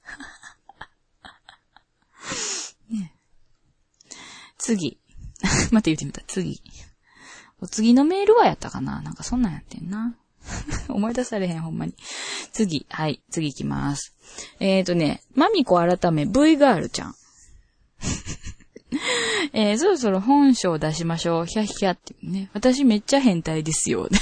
ね、次。また言ってみた。次。お次のメールはやったかな？なんかそんなんやってんな。思い出されへん、ほんまに。 次行きます。マミコ改め V ガールちゃん。そろそろ本性出しましょう。ヒャヒャってね。私めっちゃ変態ですよ。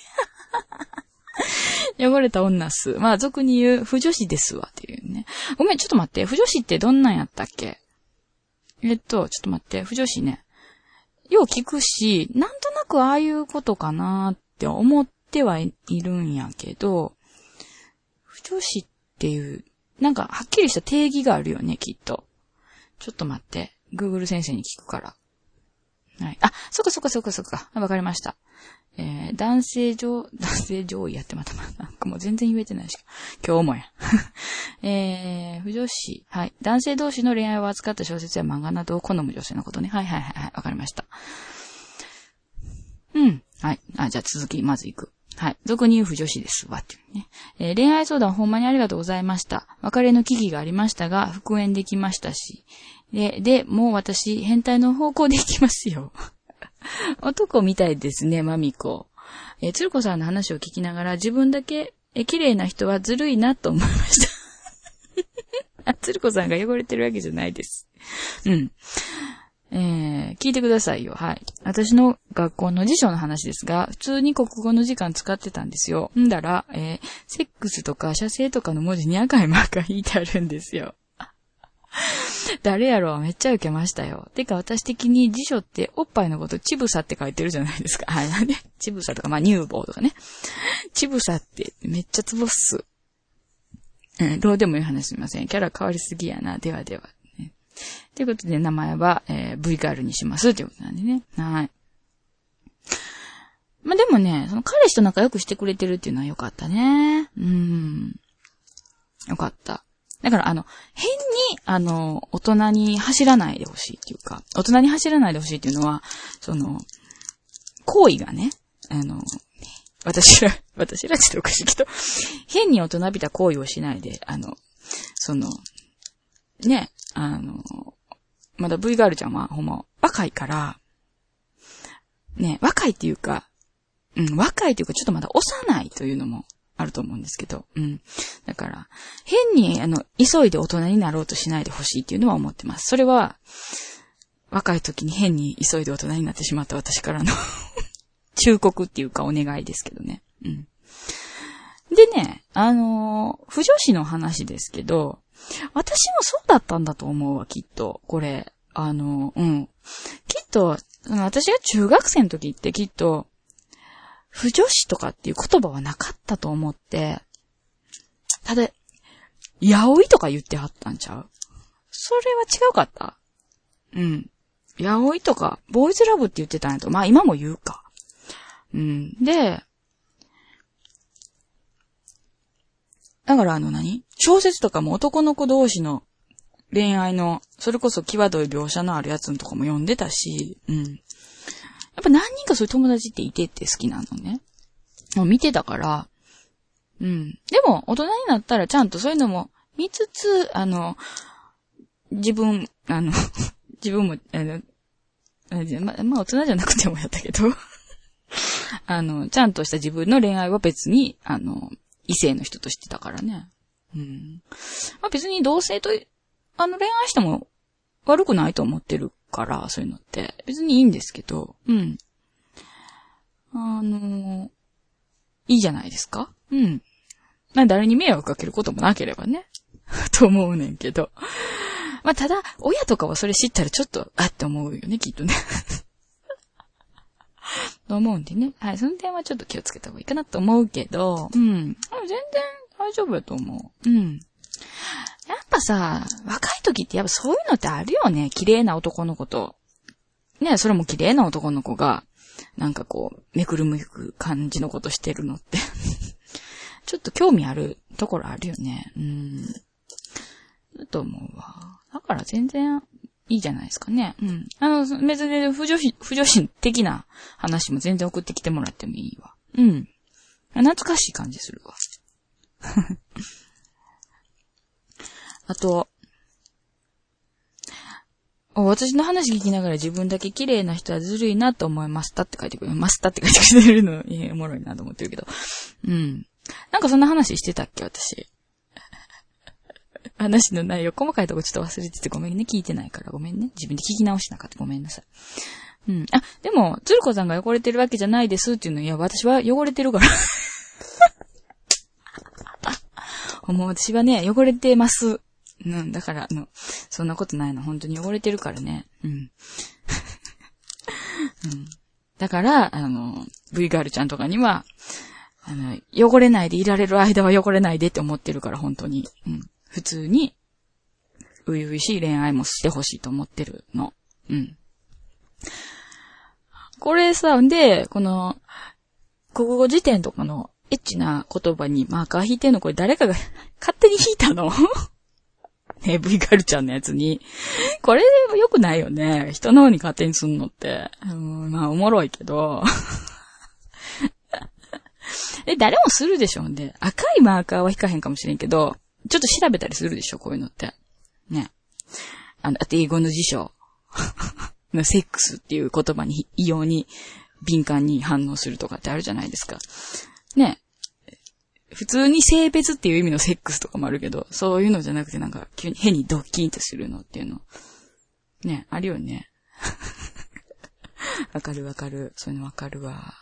汚れた女っす。まあ、俗に言う、不女子ですわ。っていうね。ごめん、ちょっと待って。不女子ってどんなんやったっけ？ちょっと待って。不女子ね。よう聞くし、なんとなくああいうことかなって思ってはいるんやけど、不女子っていう、なんかはっきりした定義があるよね、きっと。ちょっと待って。Google 先生に聞くから。はい。あ、そっか。わかりました。男性上位やってまた。なんかもう全然言えてないし。今日もや。不女子。はい。男性同士の恋愛を扱った小説や漫画などを好む女性のことね。はい。わかりました。うん。はい。じゃあ続き、まず行く。はい。俗に言う不女子ですわ。っていうね。恋愛相談ほんまにありがとうございました。別れの危機がありましたが、復縁できましたし。で、もう私、変態の方向で行きますよ。男みたいですね、マミコ。つるこさんの話を聞きながら、自分だけ、綺麗な人はずるいなと思いました。つるこさんが汚れてるわけじゃないです。うん。聞いてくださいよ。はい。私の学校の辞書の話ですが、普通に国語の時間使ってたんですよ。んだら、セックスとか射精とかの文字に赤いマークが引いてあるんですよ。誰やろうめっちゃ受けましたよ。てか私的に辞書っておっぱいのことチブサって書いてるじゃないですか。はい。チブサとか、まあ乳房とかね。チブサってめっちゃツボっす。どうでもいい話すみません。キャラ変わりすぎやな。では。ね、ということで名前は、V ガールにしますということなんでね。はい。まあでもね、その彼氏と仲良くしてくれてるっていうのは良かったね。良かった。だから変に、大人に走らないでほしいっていうか、大人に走らないでほしいっていうのは、行為がね、私らちょっとおかしいけど、変に大人びた行為をしないで、ね、まだ V ガールちゃんはほんま、若いから、ね、若いっていうかちょっとまだ幼いというのも、あると思うんですけど。だから、変に、急いで大人になろうとしないでほしいっていうのは思ってます。それは、若い時に変に急いで大人になってしまった私からの忠告っていうかお願いですけどね。でね、不女子の話ですけど、私もそうだったんだと思うわ、きっと。これ。きっと、私が中学生の時ってきっと、不女子とかっていう言葉はなかったと思って、ただ、やおいとか言ってはったんちゃう？それは違うかった？やおいとか、ボーイズラブって言ってたんやと。まあ今も言うか。で、だから小説とかも男の子同士の恋愛の、それこそ際どい描写のあるやつのとかも読んでたし、やっぱ何人かそういう友達っていてって好きなのね。もう見てたから。でも、大人になったらちゃんとそういうのも見つつ、自分も、まあ大人じゃなくてもやったけど、ちゃんとした自分の恋愛は別に、異性の人としてたからね。まあ別に同性と、恋愛しても悪くないと思ってるから、そういうのって。別にいいんですけど、いいじゃないですか？まあ誰に迷惑かけることもなければね。と思うねんけど。まあただ、親とかはそれ知ったらちょっと、って思うよね、きっとね。と思うんでね。はい、その点はちょっと気をつけた方がいいかなと思うけど、全然大丈夫だと思う。やっぱさ、若い時ってやっぱそういうのってあるよね。綺麗な男の子と。ね、それも綺麗な男の子が、なんかこう、めくるめく感じのことしてるのって。ちょっと興味あるところあるよね。だと思うわ。だから全然いいじゃないですかね。別に不女子的な話も全然送ってきてもらってもいいわ。懐かしい感じするわ。あと、私の話聞きながら自分だけ綺麗な人はずるいなと思いましたって書いてくれる。ましたって書いてくれるの、おもろいなと思ってるけど。 なんかそんな話してたっけ、私。話の内容、細かいとこちょっと忘れててごめんね。聞いてないからごめんね。自分で聞き直しなかった。ごめんなさい。うん。あ、でも、鶴子さんが汚れてるわけじゃないですっていうのは、いや、私は汚れてるから。もう私はね、汚れてます。うん、だから、そんなことないの。本当に汚れてるからね。うん。うん。だから、V ガールちゃんとかには、汚れないでいられる間は汚れないでって思ってるから、本当に。うん。普通に、初々しい恋愛もしてほしいと思ってるの。うん。これさ、で、この、国語辞典とかのエッチな言葉にマーカー引いてんの、これ誰かが勝手に引いたのね、V ガルちゃんのやつに。これ良くないよね。人の方に勝手にすんのって。まあ、おもろいけど。誰もするでしょ。で、赤いマーカーは引かへんかもしれんけど、ちょっと調べたりするでしょ、こういうのって。ね。あと英語の辞書。セックスっていう言葉に異様に敏感に反応するとかってあるじゃないですか。ね。普通に性別っていう意味のセックスとかもあるけど、そういうのじゃなくてなんか急に変にドッキンとするのっていうの。ね、あるよね。わかるわかる。そういうのわかるわ。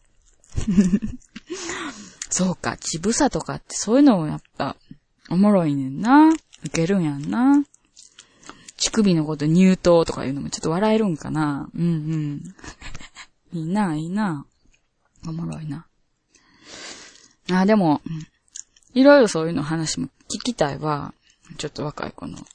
そうか、ちぶさとかってそういうのもやっぱおもろいねんな。ウケるんやんな。乳首のこと乳頭とかいうのもちょっと笑えるんかな。うんうん。いいな、いいな。おもろいな。あ、でも、いろいろそういうの話も聞きたいわ。ちょっと若い子の。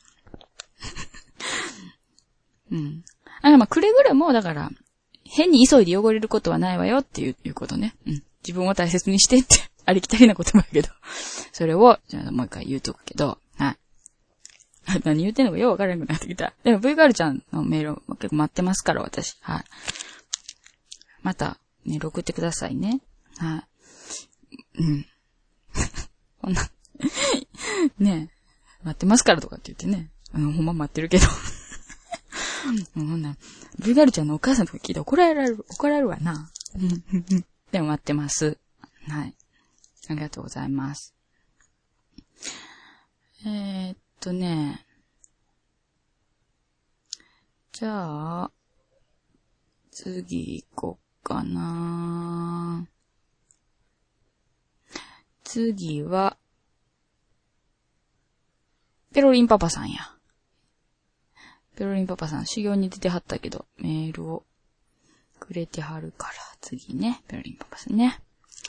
うん。まあ、くれぐれも、だから、変に急いで汚れることはないわよっていうことね。うん。自分を大切にしてって、ありきたりなこともあるけど。それを、じゃあもう一回言うとくけど、はい。何言ってんのかよくわからなくなってきた。でも V ガールちゃんのメール結構待ってますから、私。はい。また、メール送ってくださいね。はい。うん。こんな、ねえ、待ってますからとかって言ってね。ほんま待ってるけど。ほんな、V ガールちゃんのお母さんとか聞いて怒られるわな。でも待ってます。はい。ありがとうございます。ね。じゃあ、次行こっかな。次は、ペロリンパパさんや。ペロリンパパさん修行に出てはったけど、メールをくれてはるから、次ね、ペロリンパパさんね。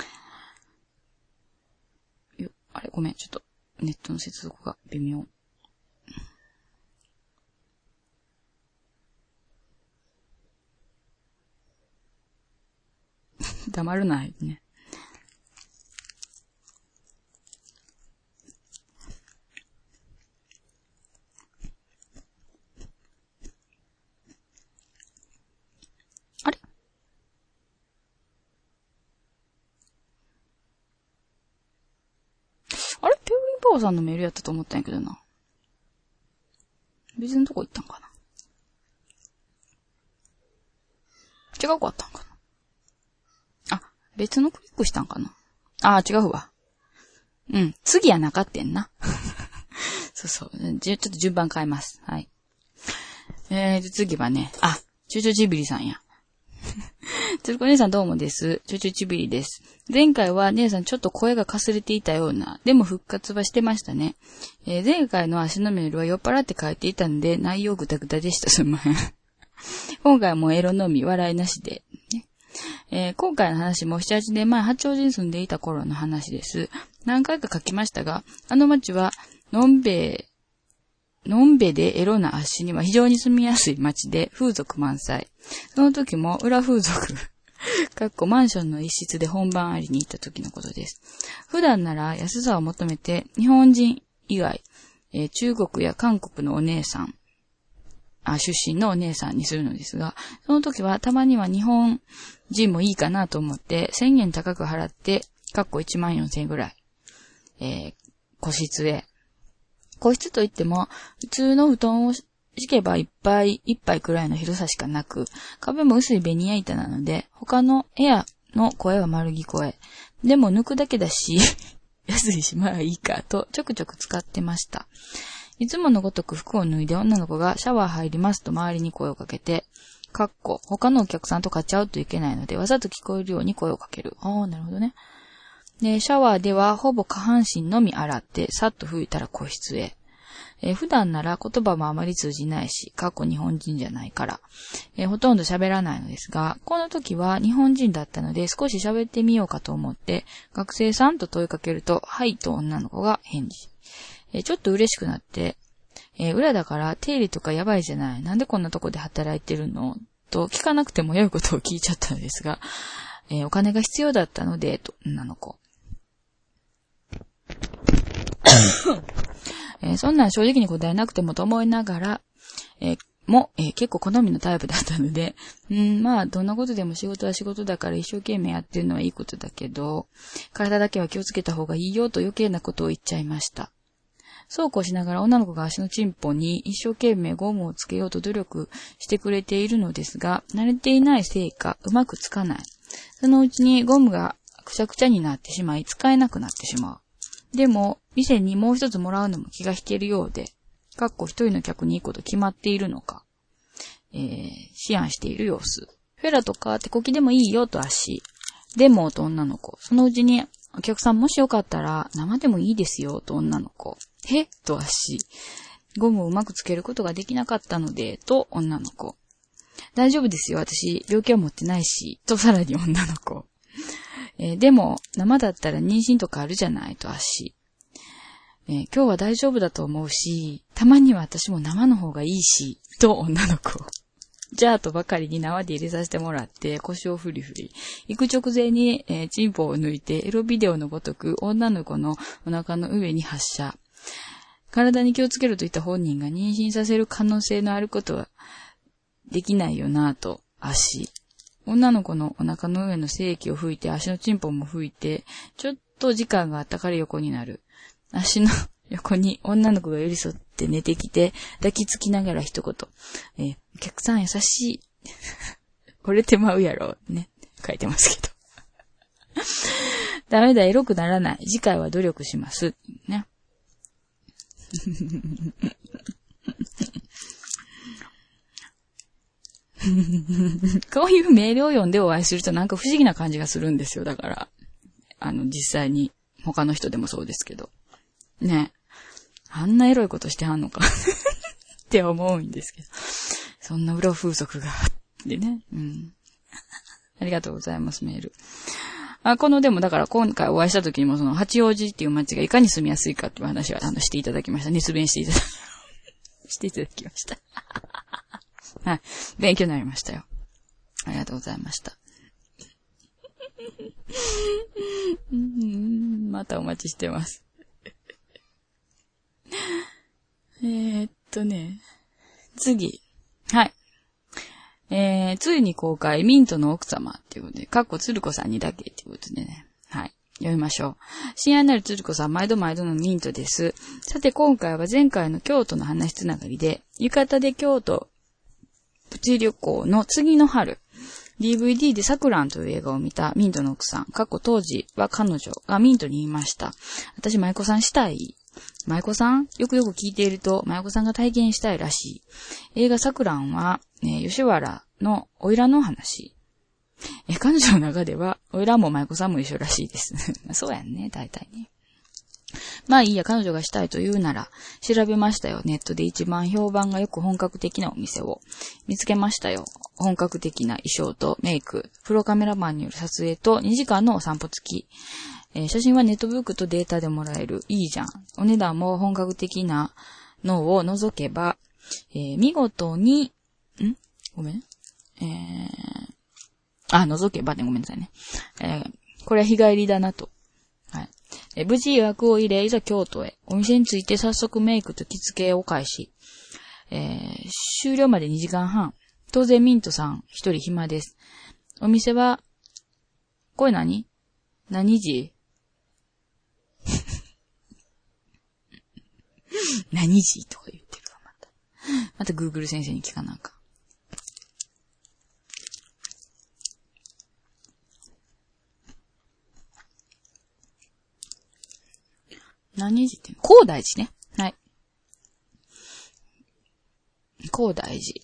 あれ、ごめん、ちょっと、ネットの接続が微妙。黙るないね。あれペロリンパパさんのメールやったと思ったんやけどな。別のとこ行ったんかな。違う子あったんかな。あ、別のクリックしたんかな。あ、違うわ。うん。次やなかってんな。そうそう。ちょっと順番変えます。はい。次はね、チュチュチビリさんや。つるこ姉さんどうもです。チュチュチビリです。前回は姉さんちょっと声がかすれていたような、でも復活はしてましたね。前回の足のメールは酔っ払って書いていたんで、内容ぐたぐたでした。すんまへん。今回はもうエロのみ、笑いなしで、ね。今回の話も7、8年前、八王子に住んでいた頃の話です。何回か書きましたが、あの町は、のんべでエロな足には非常に住みやすい町で風俗満載。その時も裏風俗マンションの一室で本番ありに行った時のことです。普段なら安さを求めて日本人以外、中国や韓国のお姉さん、出身のお姉さんにするのですが、その時はたまには日本人もいいかなと思って1000円高く払って、14000円ぐらい、個室へ。個室といっても、普通の布団を敷けば一杯くらいの広さしかなく、壁も薄いベニヤ板なので、他の部屋の声は丸聞こえ。でも抜くだけだし、安いしまあいいかとちょくちょく使ってました。いつものごとく服を脱いで女の子がシャワー入りますと周りに声をかけて、他のお客さんと勝ち合うといけないのでわざと聞こえるように声をかける。ああ、なるほどね。で、シャワーではほぼ下半身のみ洗ってさっと拭いたら個室へ。普段なら言葉もあまり通じないし、日本人じゃないから、ほとんど喋らないのですが、この時は日本人だったので少し喋ってみようかと思って、学生さんと問いかけると、はいと女の子が返事。ちょっと嬉しくなって、裏だから手入れとかやばいじゃない。なんでこんなとこで働いてるのと聞かなくても良いことを聞いちゃったのですが、お金が必要だったので、と女の子。そんなん正直に答えなくてもと思いながら、結構好みのタイプだったので、まあ、どんなことでも仕事は仕事だから一生懸命やってるのはいいことだけど、体だけは気をつけた方がいいよと余計なことを言っちゃいました。そうこうしながら女の子が足のチンポに一生懸命ゴムをつけようと努力してくれているのですが、慣れていないせいかうまくつかない。そのうちにゴムがくちゃくちゃになってしまい使えなくなってしまう。でも、店にもう一つもらうのも気が引けるようで、一人の客にいいこと決まっているのか、思案している様子。フェラとか手こきでもいいよと足。でもと女の子。そのうちに、お客さんもしよかったら生でもいいですよと女の子。と足。ゴムをうまくつけることができなかったので、と女の子。大丈夫ですよ、私、病気は持ってないし、とさらに女の子。でも、生だったら妊娠とかあるじゃないと足。今日は大丈夫だと思うし、たまには私も生の方がいいし、と女の子。じゃあとばかりに縄で入れさせてもらって腰をフリフリ。行く直前に、チンポを抜いてエロビデオのごとく女の子のお腹の上に発射。体に気をつけるといった本人が妊娠させる可能性のあることはできないよなぁと足。女の子のお腹の上の精液を拭いて足のチンポも拭いて、ちょっと時間があったから横になる。足の横に女の子が寄り添って寝てきて、抱きつきながら一言。お客さん優しい。惚れてまうやろ。ね。書いてますけど。ダメだ、エロくならない。次回は努力します。ね。こういうメールを読んでお会いするとなんか不思議な感じがするんですよ。だから、実際に他の人でもそうですけど。ね。あんなエロいことしてはんのかって思うんですけど。そんな裏風俗があってね。ありがとうございます、メール。でもだから今回お会いした時にもその八王子っていう街がいかに住みやすいかっていう話はしていただきました。熱弁していただきました。はい。勉強になりましたよ。ありがとうございました。またお待ちしてます。次。はい。ついに公開、ミントの奥様っていうことで、鶴子さんにだけっていうことでね。はい。読みましょう。親愛なる鶴子さん、毎度毎度のミントです。さて、今回は前回の京都の話つながりで、浴衣で京都、プチ旅行の次の春、DVD でサクランという映画を見たミントの奥さん、当時は彼女がミントに言いました。私、舞妓さんしたい。舞妓さんよくよく聞いていると、舞妓さんが体験したいらしい。映画サクランは、吉原のおいらの話。彼女の中では、おいらも舞妓さんも一緒らしいです。そうやんね、大体ね。まあいいや、彼女がしたいと言うなら、調べましたよ。ネットで一番評判がよく本格的なお店を見つけましたよ。本格的な衣装とメイク、プロカメラマンによる撮影と2時間のお散歩付き。写真はネットブックとデータでもらえる。いいじゃん。お値段も本格的なのを除けば、見事に、ごめん。除けばね、ごめんなさいね。これは日帰りだなと。はい。無事予約を入れ、いざ京都へ。お店に着いて早速メイクと着付けを開始。終了まで2時間半。当然ミントさん一人暇です。お店は、これ何時何時とか言ってるわ、また Google 先生に聞かなあかん。 何寺って高大寺ね。はい。高大寺。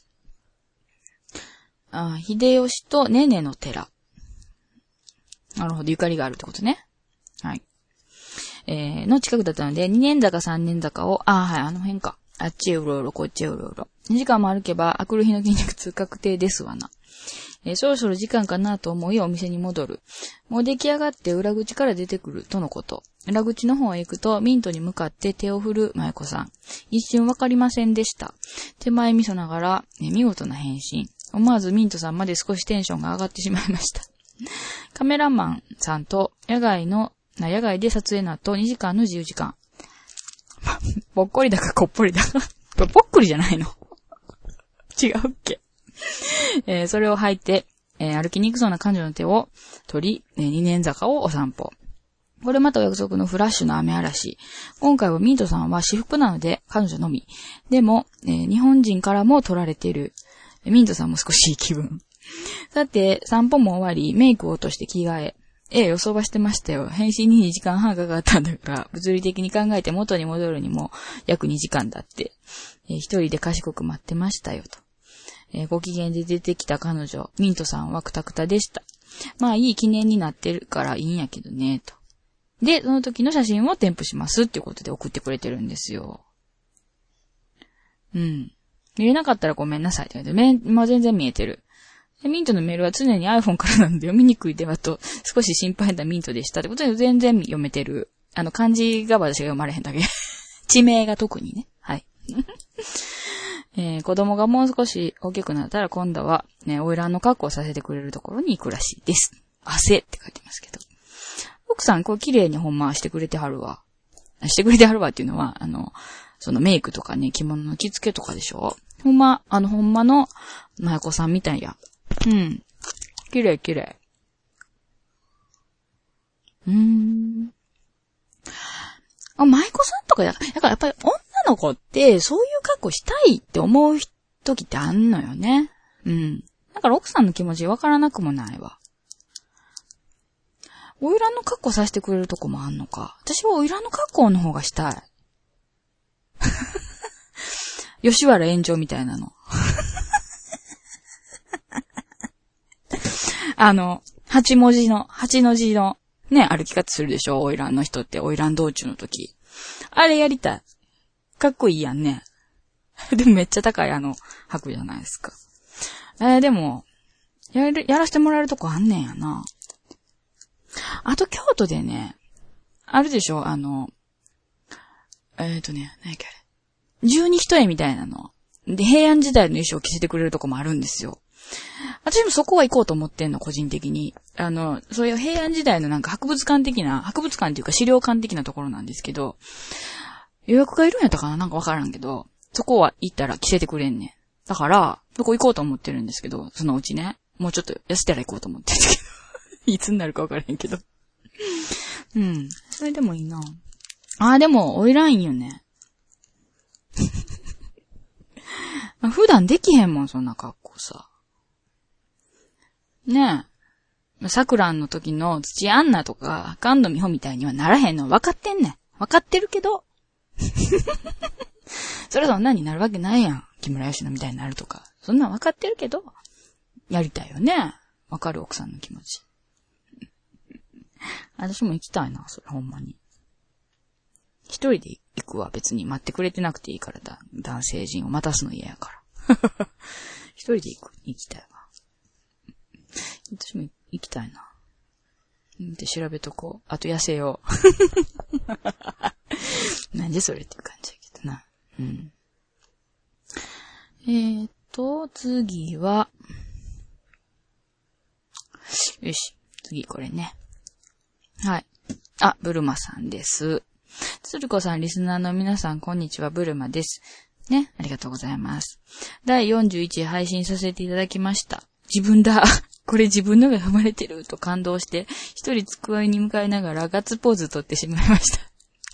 秀吉とねねの寺。なるほど、ゆかりがあるってことね。はい。の近くだったので、2年坂3年坂を、はい、あの辺か。あっちへうろうろ、こっちへうろうろ。2時間も歩けば、あくる日の筋肉痛確定ですわな。そろそろ時間かなと思いお店に戻る。もう出来上がって裏口から出てくるとのこと。裏口の方へ行くとミントに向かって手を振る舞子さん。一瞬わかりませんでした。手前味噌ながら、見事な変身。思わずミントさんまで少しテンションが上がってしまいました。カメラマンさんと野外で撮影の後2時間の自由時間。ぽっこりだかこっぽりだか。これぽっこりじゃないの違うっけそれを履いて、歩きにくそうな彼女の手を取り、2年坂をお散歩。これまたお約束のフラッシュの雨嵐。今回はミントさんは私服なので彼女のみ。でも、日本人からも取られている。ミントさんも少しいい気分。さて、散歩も終わり、メイクを落として着替え。予想はしてましたよ。返信に2時間半かかったんだから、物理的に考えて元に戻るにも約2時間だって。一人で賢く待ってましたよと。ご機嫌で出てきた彼女、ミントさんはクタクタでした。まあいい記念になってるからいいんやけどね、と。で、その時の写真を添付しますっていうことで送ってくれてるんですよ。見れなかったらごめんなさいって言われて、今全然見えてる。でミントのメールは常に iPhone からなので読みにくい電話と少し心配なミントでしたってことで全然読めてる。漢字が私が読まれへんだけ。地名が特にね。はい。子供がもう少し大きくなったら今度はね、花魁の格好をさせてくれるところに行くらしいです。汗って書いてますけど。奥さんこれ綺麗にほんましてくれてはるわ。してくれてはるわっていうのは、そのメイクとかね、着物の着付けとかでしょ。ほんまの舞子さんみたいや。綺麗綺麗。舞子さんとかだからやっぱり女の子ってそういう格好したいって思う時ってあんのよね。だから奥さんの気持ちわからなくもないわ。花魁の格好させてくれるとこもあんのか。私は花魁の格好の方がしたい。吉原炎上みたいなの。8の字のね、歩き方するでしょ、花魁の人って、花魁道中の時。あれやりたい。かっこいいやんね。でもめっちゃ高い履くじゃないですか。でも、やらしてもらえるとこあんねんやな。あと京都でね、あるでしょ、何やっけあれ。十二一重みたいなの。で、平安時代の衣装を着せてくれるとこもあるんですよ。私もそこは行こうと思ってんの、個人的に。そういう平安時代のなんか博物館っていうか資料館的なところなんですけど、予約がいるんやったかななんかわからんけど、そこは行ったら着せてくれんねん。だから、そこ行こうと思ってるんですけど、そのうちね、もうちょっと痩せたら行こうと思ってるけど、いつになるかわからへんけど。それでもいいな。でも、花魁いいよね。普段できへんもん、そんな格好さ。ねえ。桜の時の土アンナとか、菅野美穂みたいにはならへんの分かってんねん。分かってるけど。それそんなになるわけないやん。木村佳乃みたいになるとか。そんなん分かってるけど、やりたいよね。分かる奥さんの気持ち。私も行きたいな、それほんまに。一人で行くわ、別に待ってくれてなくていいからだ。男性陣を待たすの嫌やから。一人で行きたいわ。私も行きたいな。で、調べとこう。あと痩せよう。なんでそれっていう感じだけどな。次は、よし。次これね。はい。ブルマさんです。つるこさん、リスナーの皆さん、こんにちは、ブルマです。ね、ありがとうございます。第41配信させていただきました。自分だ。これ自分のが生まれてると感動して、一人机に向かいながらガッツポーズ取ってしまいました。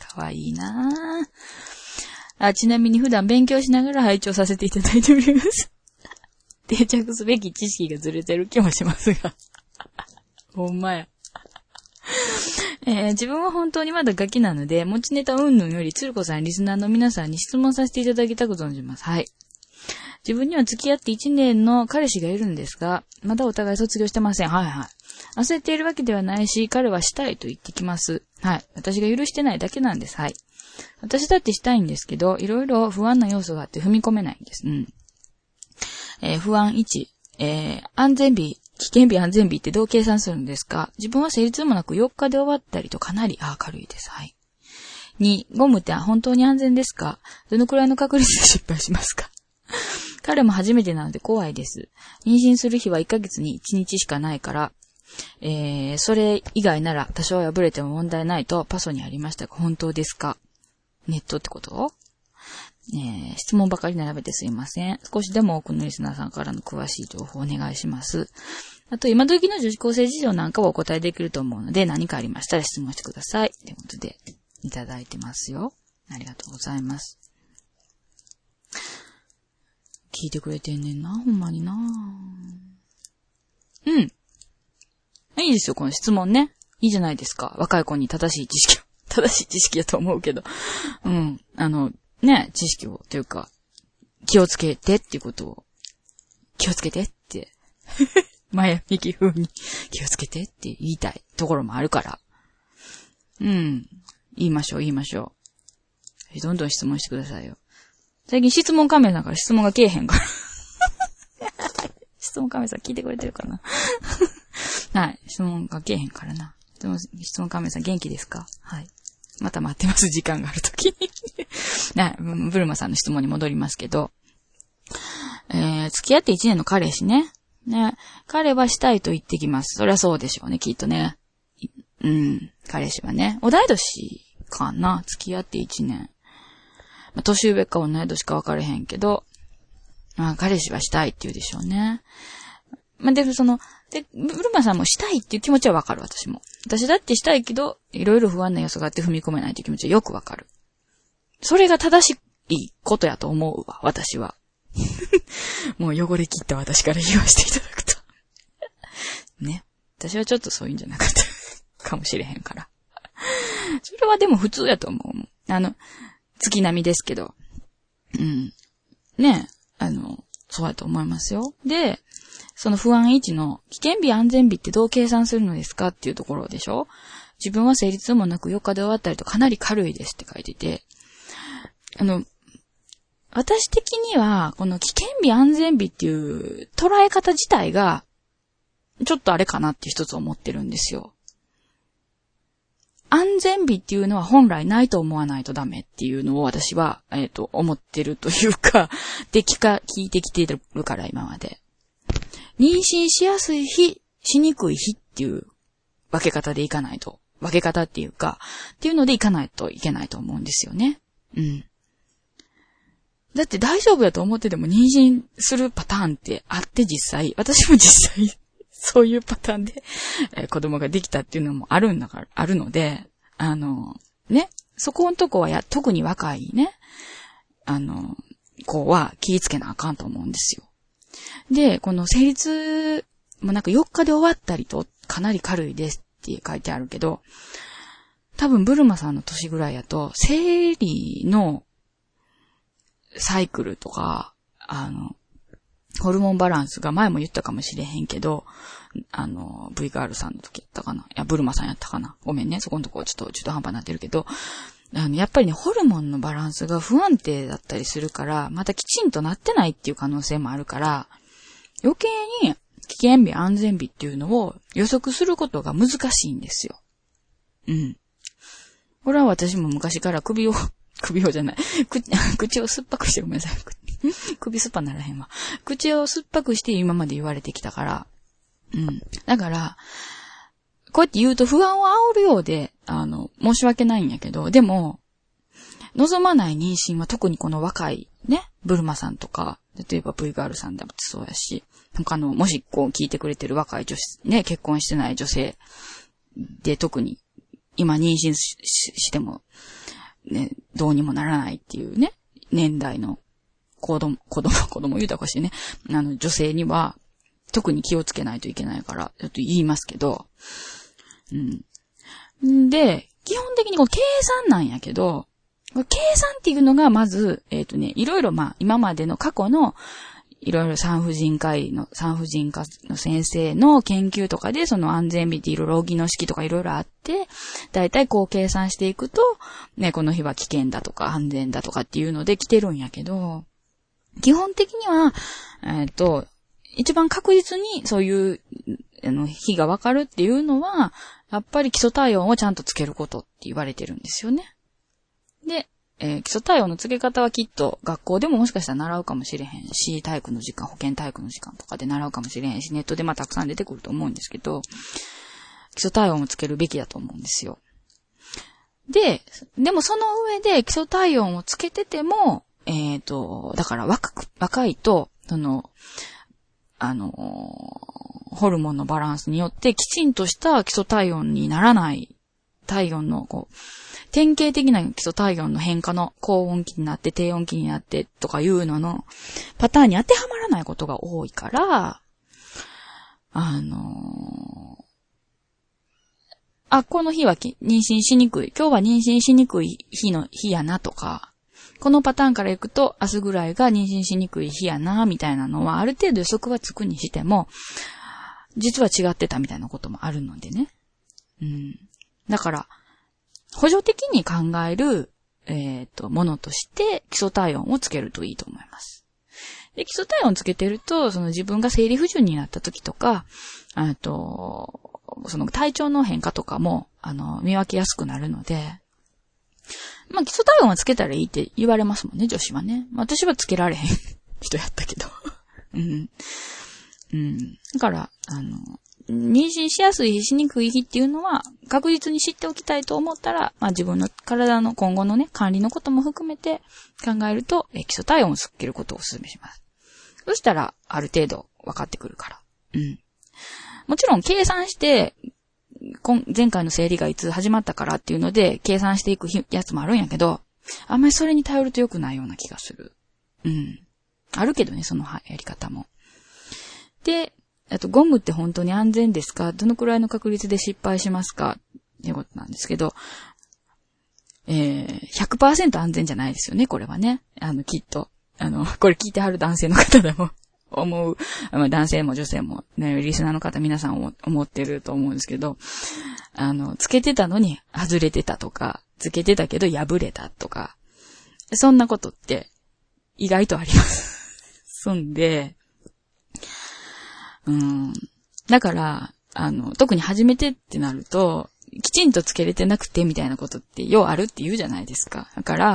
かわいいなぁ。ちなみに普段勉強しながら拝聴させていただいております。定着すべき知識がずれてる気もしますが。ほんまや。 自分は本当にまだガキなので、持ちネタ云々より、鶴子さん、リスナーの皆さんに質問させていただきたく存じます。はい。自分には付き合って1年の彼氏がいるんですが、まだお互い卒業してません。はいはい。焦っているわけではないし、彼はしたいと言ってきます。はい。私が許してないだけなんです。はい。私だってしたいんですけど、いろいろ不安な要素があって踏み込めないんです。うん。不安1、安全日、危険日安全日ってどう計算するんですか？自分は成立もなく4日で終わったりとかなり軽いです。はい。2、ゴムって本当に安全ですか？どのくらいの確率で失敗しますか？彼も初めてなので怖いです。妊娠する日は1ヶ月に1日しかないから、それ以外なら多少破れても問題ないとパソにありましたが、本当ですか？ネットってこと？質問ばかり並べてすいません。少しでも多くのリスナーさんからの詳しい情報をお願いします。あと、今時の女子高生事情なんかはお答えできると思うので、何かありましたら質問してください。ということで、いただいてますよ。ありがとうございます。聞いてくれてんねんな、ほんまにな。うん。いいですよ、この質問ね。いいじゃないですか。若い子に正しい知識を。正しい知識だと思うけど。うん。知識を、というか、気をつけてっていうことを、気をつけてって、前向き風に気をつけてって言いたいところもあるから。うん。言いましょう。どんどん質問してくださいよ。最近質問カメラだから質問がけえへんから。質問カメラさん聞いてくれてるかなはい。質問がけえへんからな。質問カメラさん元気ですか？はい。また待ってます、時間があるときに。ブルマさんの質問に戻りますけど。付き合って1年の彼氏ね。彼はしたいと言ってきます。そりゃそうでしょうね、きっとね。うん。彼氏はね。同い年かな、付き合って1年。年上か同い年か分かれへんけど、彼氏はしたいって言うでしょうね。で、ブルマさんもしたいっていう気持ちは分かる、私も。私だってしたいけど、いろいろ不安な要素があって踏み込めないっていう気持ちはよく分かる。それが正しいことやと思うわ、私は。もう汚れ切った私から言わせていただくと。ね。私はちょっとそういうんじゃなかったかもしれへんから。それはでも普通やと思う。月並みですけど。うん。ね。そうやと思いますよ。で、その不安1の危険日安全日ってどう計算するのですかっていうところでしょ？自分は成立もなく4日で終わったりとかなり軽いですって書いてて、私的にはこの危険日安全日っていう捉え方自体がちょっとあれかなって一つ思ってるんですよ。安全日っていうのは本来ないと思わないとダメっていうのを私は、思ってるというか、聞いてきてるから今まで。妊娠しやすい日、しにくい日っていう分け方でいかないと。分け方っていうか、っていうのでいかないといけないと思うんですよね。うん。だって大丈夫だと思ってても妊娠するパターンってあって実際、私も実際そういうパターンで、子供ができたっていうのもあるので、ね、そこのとこは特に若いね、子は気ぃつけなあかんと思うんですよ。で、この成立もなんか4日で終わったりとかなり軽いですって書いてあるけど、多分ブルマさんの年ぐらいやと、生理のサイクルとか、ホルモンバランスが前も言ったかもしれへんけど、V ガールさんの時やったかな。いや、ブルマさんやったかな。ごめんね。そこのとこちょっと中途半端になってるけど、やっぱりね、ホルモンのバランスが不安定だったりするから、またきちんとなってないっていう可能性もあるから、余計に危険日安全日っていうのを予測することが難しいんですよ。うん。これは私も昔から首をじゃない。口を酸っぱくしてごめんなさい。首酸っぱならへんわ。口を酸っぱくして今まで言われてきたから。うん。だから、こうやって言うと不安を煽るようで、申し訳ないんやけど、でも、望まない妊娠は特にこの若いね、ブルマさんとか、例えば V ガールさんだってそうやし、他の、もしこう聞いてくれてる若い女子、ね、結婚してない女性で特に、今妊娠しても、ね、どうにもならないっていうね、年代の子供言うたらおかしいね。女性には、特に気をつけないといけないから、ちょっと言いますけど、うん。 で、基本的に計算なんやけど、計算っていうのがまず、いろいろ今までの過去の、いろいろ産婦人科の先生の研究とかで、その安全日っていろいろ荻の式とかいろいろあって、だいたいこう計算していくと、ね、この日は危険だとか安全だとかっていうので来てるんやけど、基本的には、一番確実にそういう、日がわかるっていうのは、やっぱり基礎体温をちゃんとつけることって言われてるんですよね。で、基礎体温の付け方はきっと学校でももしかしたら習うかもしれへんし、体育の時間、保健体育の時間とかで習うかもしれへんし、ネットでたくさん出てくると思うんですけど、基礎体温をつけるべきだと思うんですよ。でもその上で基礎体温をつけてても、だから若いと、ホルモンのバランスによってきちんとした基礎体温にならない体温の典型的な基礎体温の変化の高温期になって低温期になってとかいうののパターンに当てはまらないことが多いから、この日は妊娠しにくい。今日は妊娠しにくい日やなとか、このパターンからいくと明日ぐらいが妊娠しにくい日やなみたいなのはある程度予測はつくにしても、実は違ってたみたいなこともあるのでね。だから、補助的に考える、ものとして基礎体温をつけるといいと思います。で、基礎体温つけてると、その自分が生理不順になった時とか、その体調の変化とかも、見分けやすくなるので、基礎体温はつけたらいいって言われますもんね、女子はね。私はつけられへん人やったけど。だから、妊娠しやすい日、しにくい日っていうのは、確実に知っておきたいと思ったら、自分の体の今後のね、管理のことも含めて考えると、基礎体温をつけることをお勧めします。そしたら、ある程度分かってくるから。もちろん、計算して、前回の生理がいつ始まったからっていうので、計算していくやつもあるんやけど、あんまりそれに頼ると良くないような気がする。あるけどね、そのやり方も。で、あとゴムって本当に安全ですか？どのくらいの確率で失敗しますか？っていうことなんですけど、100% 安全じゃないですよね、これはね。きっと。これ聞いてはる男性の方でも思う、男性も女性もね、リスナーの方皆さん思ってると思うんですけど、つけてたのに外れてたとか、つけてたけど破れたとか、そんなことって意外とあります。そんで、だから、特に初めてってなると、きちんとつけれてなくてみたいなことってようあるって言うじゃないですか。だから、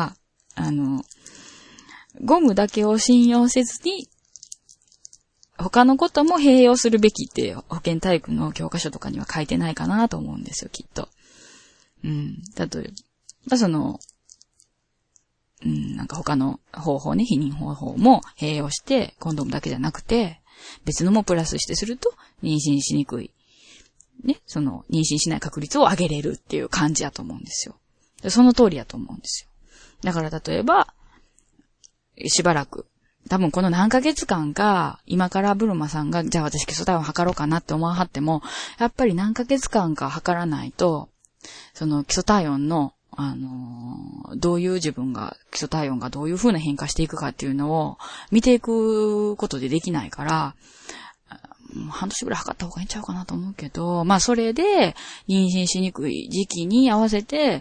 ゴムだけを信用せずに、他のことも併用するべきって保健体育の教科書とかには書いてないかなと思うんですよ、きっと。例えば、なんか他の方法ね、避妊方法も併用して、コンドームだけじゃなくて、別のもプラスしてすると、妊娠しにくい。ね、妊娠しない確率を上げれるっていう感じやと思うんですよ。その通りやと思うんですよ。だから例えば、しばらく、多分この何ヶ月間か、今からブルマさんが、じゃあ私基礎体温測ろうかなって思わはっても、やっぱり何ヶ月間か測らないと、基礎体温の、どういう自分が、基礎体温がどういう風な変化していくかっていうのを見ていくことでできないから、半年ぐらい測った方がいいんちゃうかなと思うけど、それで、妊娠しにくい時期に合わせて、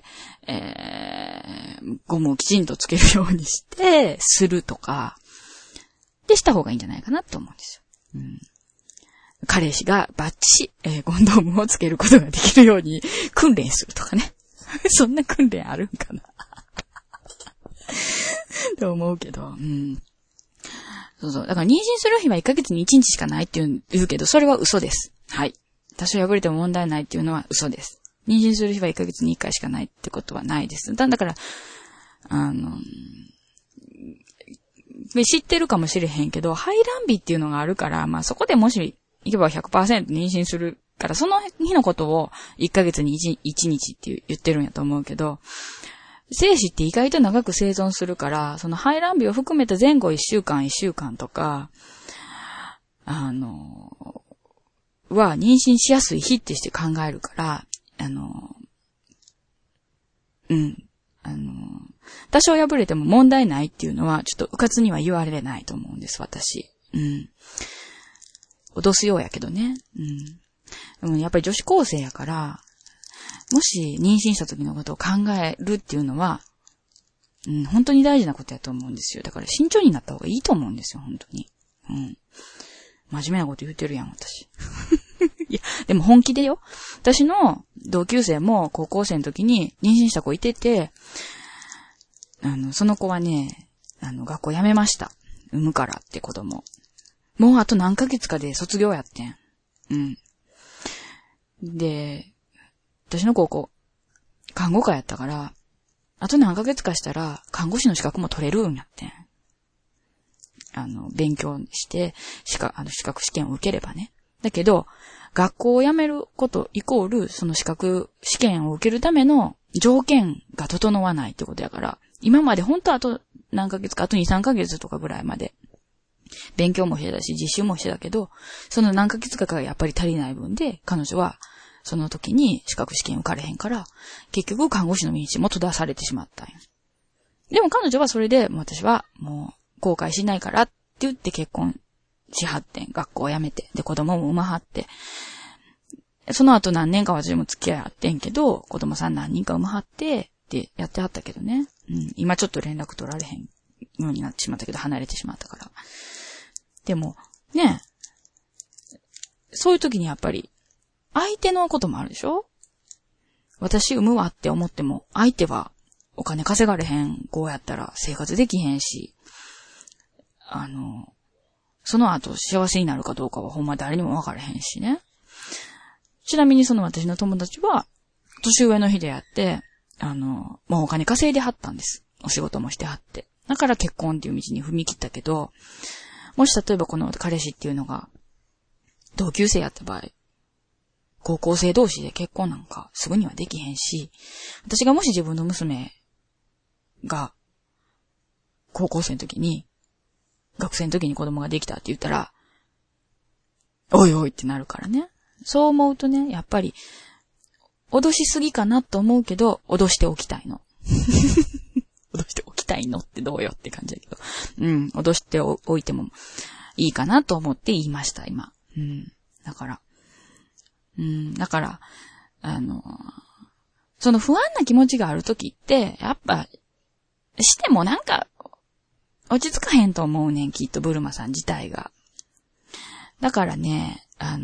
ゴムをきちんとつけるようにして、するとか、でした方がいいんじゃないかなと思うんですよ。彼氏がバッチリ、コンドームをつけることができるように訓練するとかね。そんな訓練あるんかなと思うけど、そう。だから妊娠する日は1ヶ月に1日しかないって言うけど、それは嘘です。はい。多少破れても問題ないっていうのは嘘です。妊娠する日は1ヶ月に1回しかないってことはないです。だから、知ってるかもしれへんけど、排卵日っていうのがあるから、そこでもし行けば 100% 妊娠するから、その日のことを1ヶ月に 1日って言ってるんやと思うけど、精子って意外と長く生存するから、その排卵日を含めた前後1週間とか、は妊娠しやすい日ってして考えるから、 多少破れても問題ないっていうのは、ちょっとうかつには言われないと思うんです、私。脅すようやけどね。でもやっぱり女子高生やから、もし妊娠した時のことを考えるっていうのは、本当に大事なことやと思うんですよ。だから慎重になった方がいいと思うんですよ、本当に。真面目なこと言ってるやん、私。いや、でも本気でよ。私の同級生も高校生の時に妊娠した子いてて、その子はね、学校辞めました。産むからって子供。もうあと何ヶ月かで卒業やってん。で、私の高校、看護科やったから、あと何ヶ月かしたら、看護師の資格も取れるんやってん。勉強して、資格試験を受ければね。だけど、学校を辞めることイコール、その資格試験を受けるための条件が整わないってことやから、今まで本当あと何ヶ月か、あと2、3ヶ月とかぐらいまで、勉強もしてたし、実習もしてたけど、その何ヶ月かがやっぱり足りない分で、彼女は、その時に資格試験受かれへんから、結局看護師の道も閉ざされてしまったんや。でも彼女はそれで、私はもう後悔しないからって言って結婚しはってん。学校を辞めて。で、子供も産まはって。その後何年か私も付き合いあってんけど、子供さん何人か産まはって、ってやってはったけどね。今ちょっと連絡取られへんようになってしまったけど、離れてしまったから。でも、ね、そういう時にやっぱり、相手のこともあるでしょ？私産むわって思っても、相手はお金稼がれへん子やったら生活できへんし、その後幸せになるかどうかはほんま誰にも分からへんしね。ちなみにその私の友達は、年上の日でやって、もうお金稼いではったんです。お仕事もしてはって。だから結婚っていう道に踏み切ったけど、もし例えばこの彼氏っていうのが、同級生やった場合、高校生同士で結婚なんかすぐにはできへんし、私がもし自分の娘が高校生の時に、学生の時に子供ができたって言ったら、おいおいってなるからね。そう思うとね、やっぱり、脅しすぎかなと思うけど、脅しておきたいの。脅しておきたいのってどうよって感じだけど。脅しておいてもいいかなと思って言いました、今。だから、その不安な気持ちがあるときって、やっぱ、してもなんか、落ち着かへんと思うねん、きっとブルマさん自体が。だからね、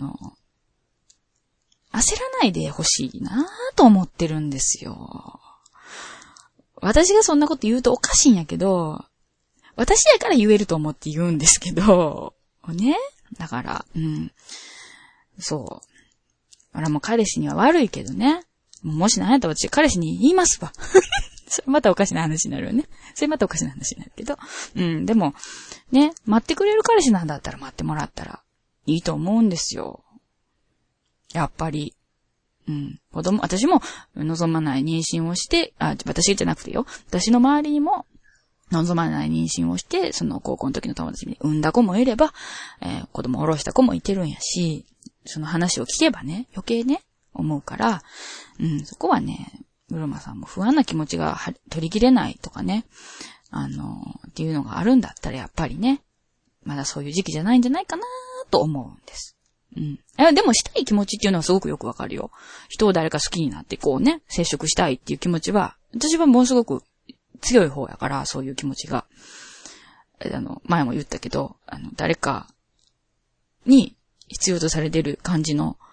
焦らないでほしいなぁと思ってるんですよ。私がそんなこと言うとおかしいんやけど、私やから言えると思って言うんですけど、ね。だから、そう。もう彼氏には悪いけどね。もし何やったら私彼氏に言いますわ。それまたおかしな話になるよね。それまたおかしな話になるけど。でも、ね、待ってくれる彼氏なんだったら待ってもらったらいいと思うんですよ。やっぱり。私も望まない妊娠をして、私じゃなくてよ。私の周りにも望まない妊娠をして、その高校の時の友達に産んだ子もいれば、子供を下ろした子もいてるんやし、その話を聞けばね、余計ね、思うから、そこはね、ブルマさんも不安な気持ちが取り切れないとかね、っていうのがあるんだったらやっぱりね、まだそういう時期じゃないんじゃないかなと思うんです。でもしたい気持ちっていうのはすごくよくわかるよ。人を誰か好きになってこうね、接触したいっていう気持ちは、私はものすごく強い方やから、そういう気持ちが。前も言ったけど、誰かに必要とされてる感じの、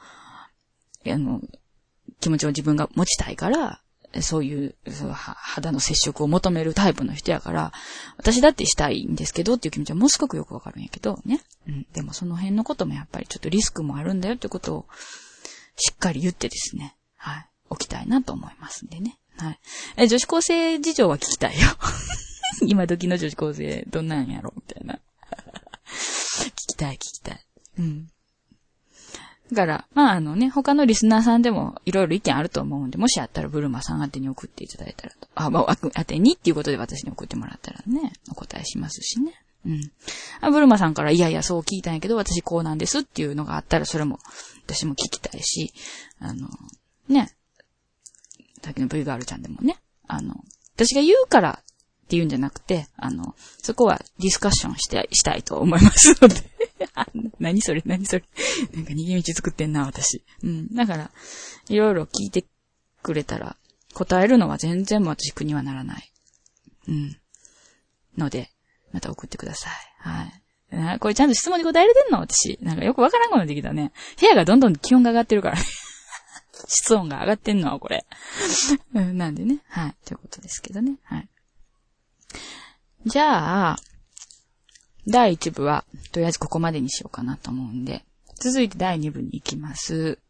気持ちを自分が持ちたいから、そういう肌の接触を求めるタイプの人やから、私だってしたいんですけどっていう気持ちはものすごくよくわかるんやけどね。でもその辺のこともやっぱりちょっとリスクもあるんだよってことをしっかり言ってですね、はい、置きたいなと思いますんでね。はい。女子高生事情は聞きたいよ。今時の女子高生どんなんやろみたいな。聞きたい。だから、他のリスナーさんでもいろいろ意見あると思うんで、もしあったらブルマさん宛てに送っていただいたらと。宛てにっていうことで私に送ってもらったらね、お答えしますしね。ブルマさんからいやいやそう聞いたんやけど、私こうなんですっていうのがあったら、それも、私も聞きたいし、ね、さっきの V ガールちゃんでもね、 私が言うからって言うんじゃなくて、そこはディスカッションしたいと思いますので。何それなんか逃げ道作ってんな、私。だから、いろいろ聞いてくれたら、答えるのは全然も私苦にはならない。ので、また送ってください。はい。これちゃんと質問に答えれてんの私。なんかよくわからんことできたね。部屋がどんどん気温が上がってるからね。室温が上がってんのはこれ。なんでね。はい。ということですけどね。はい。じゃあ、第1部は、とりあえずここまでにしようかなと思うんで、続いて第2部に行きます。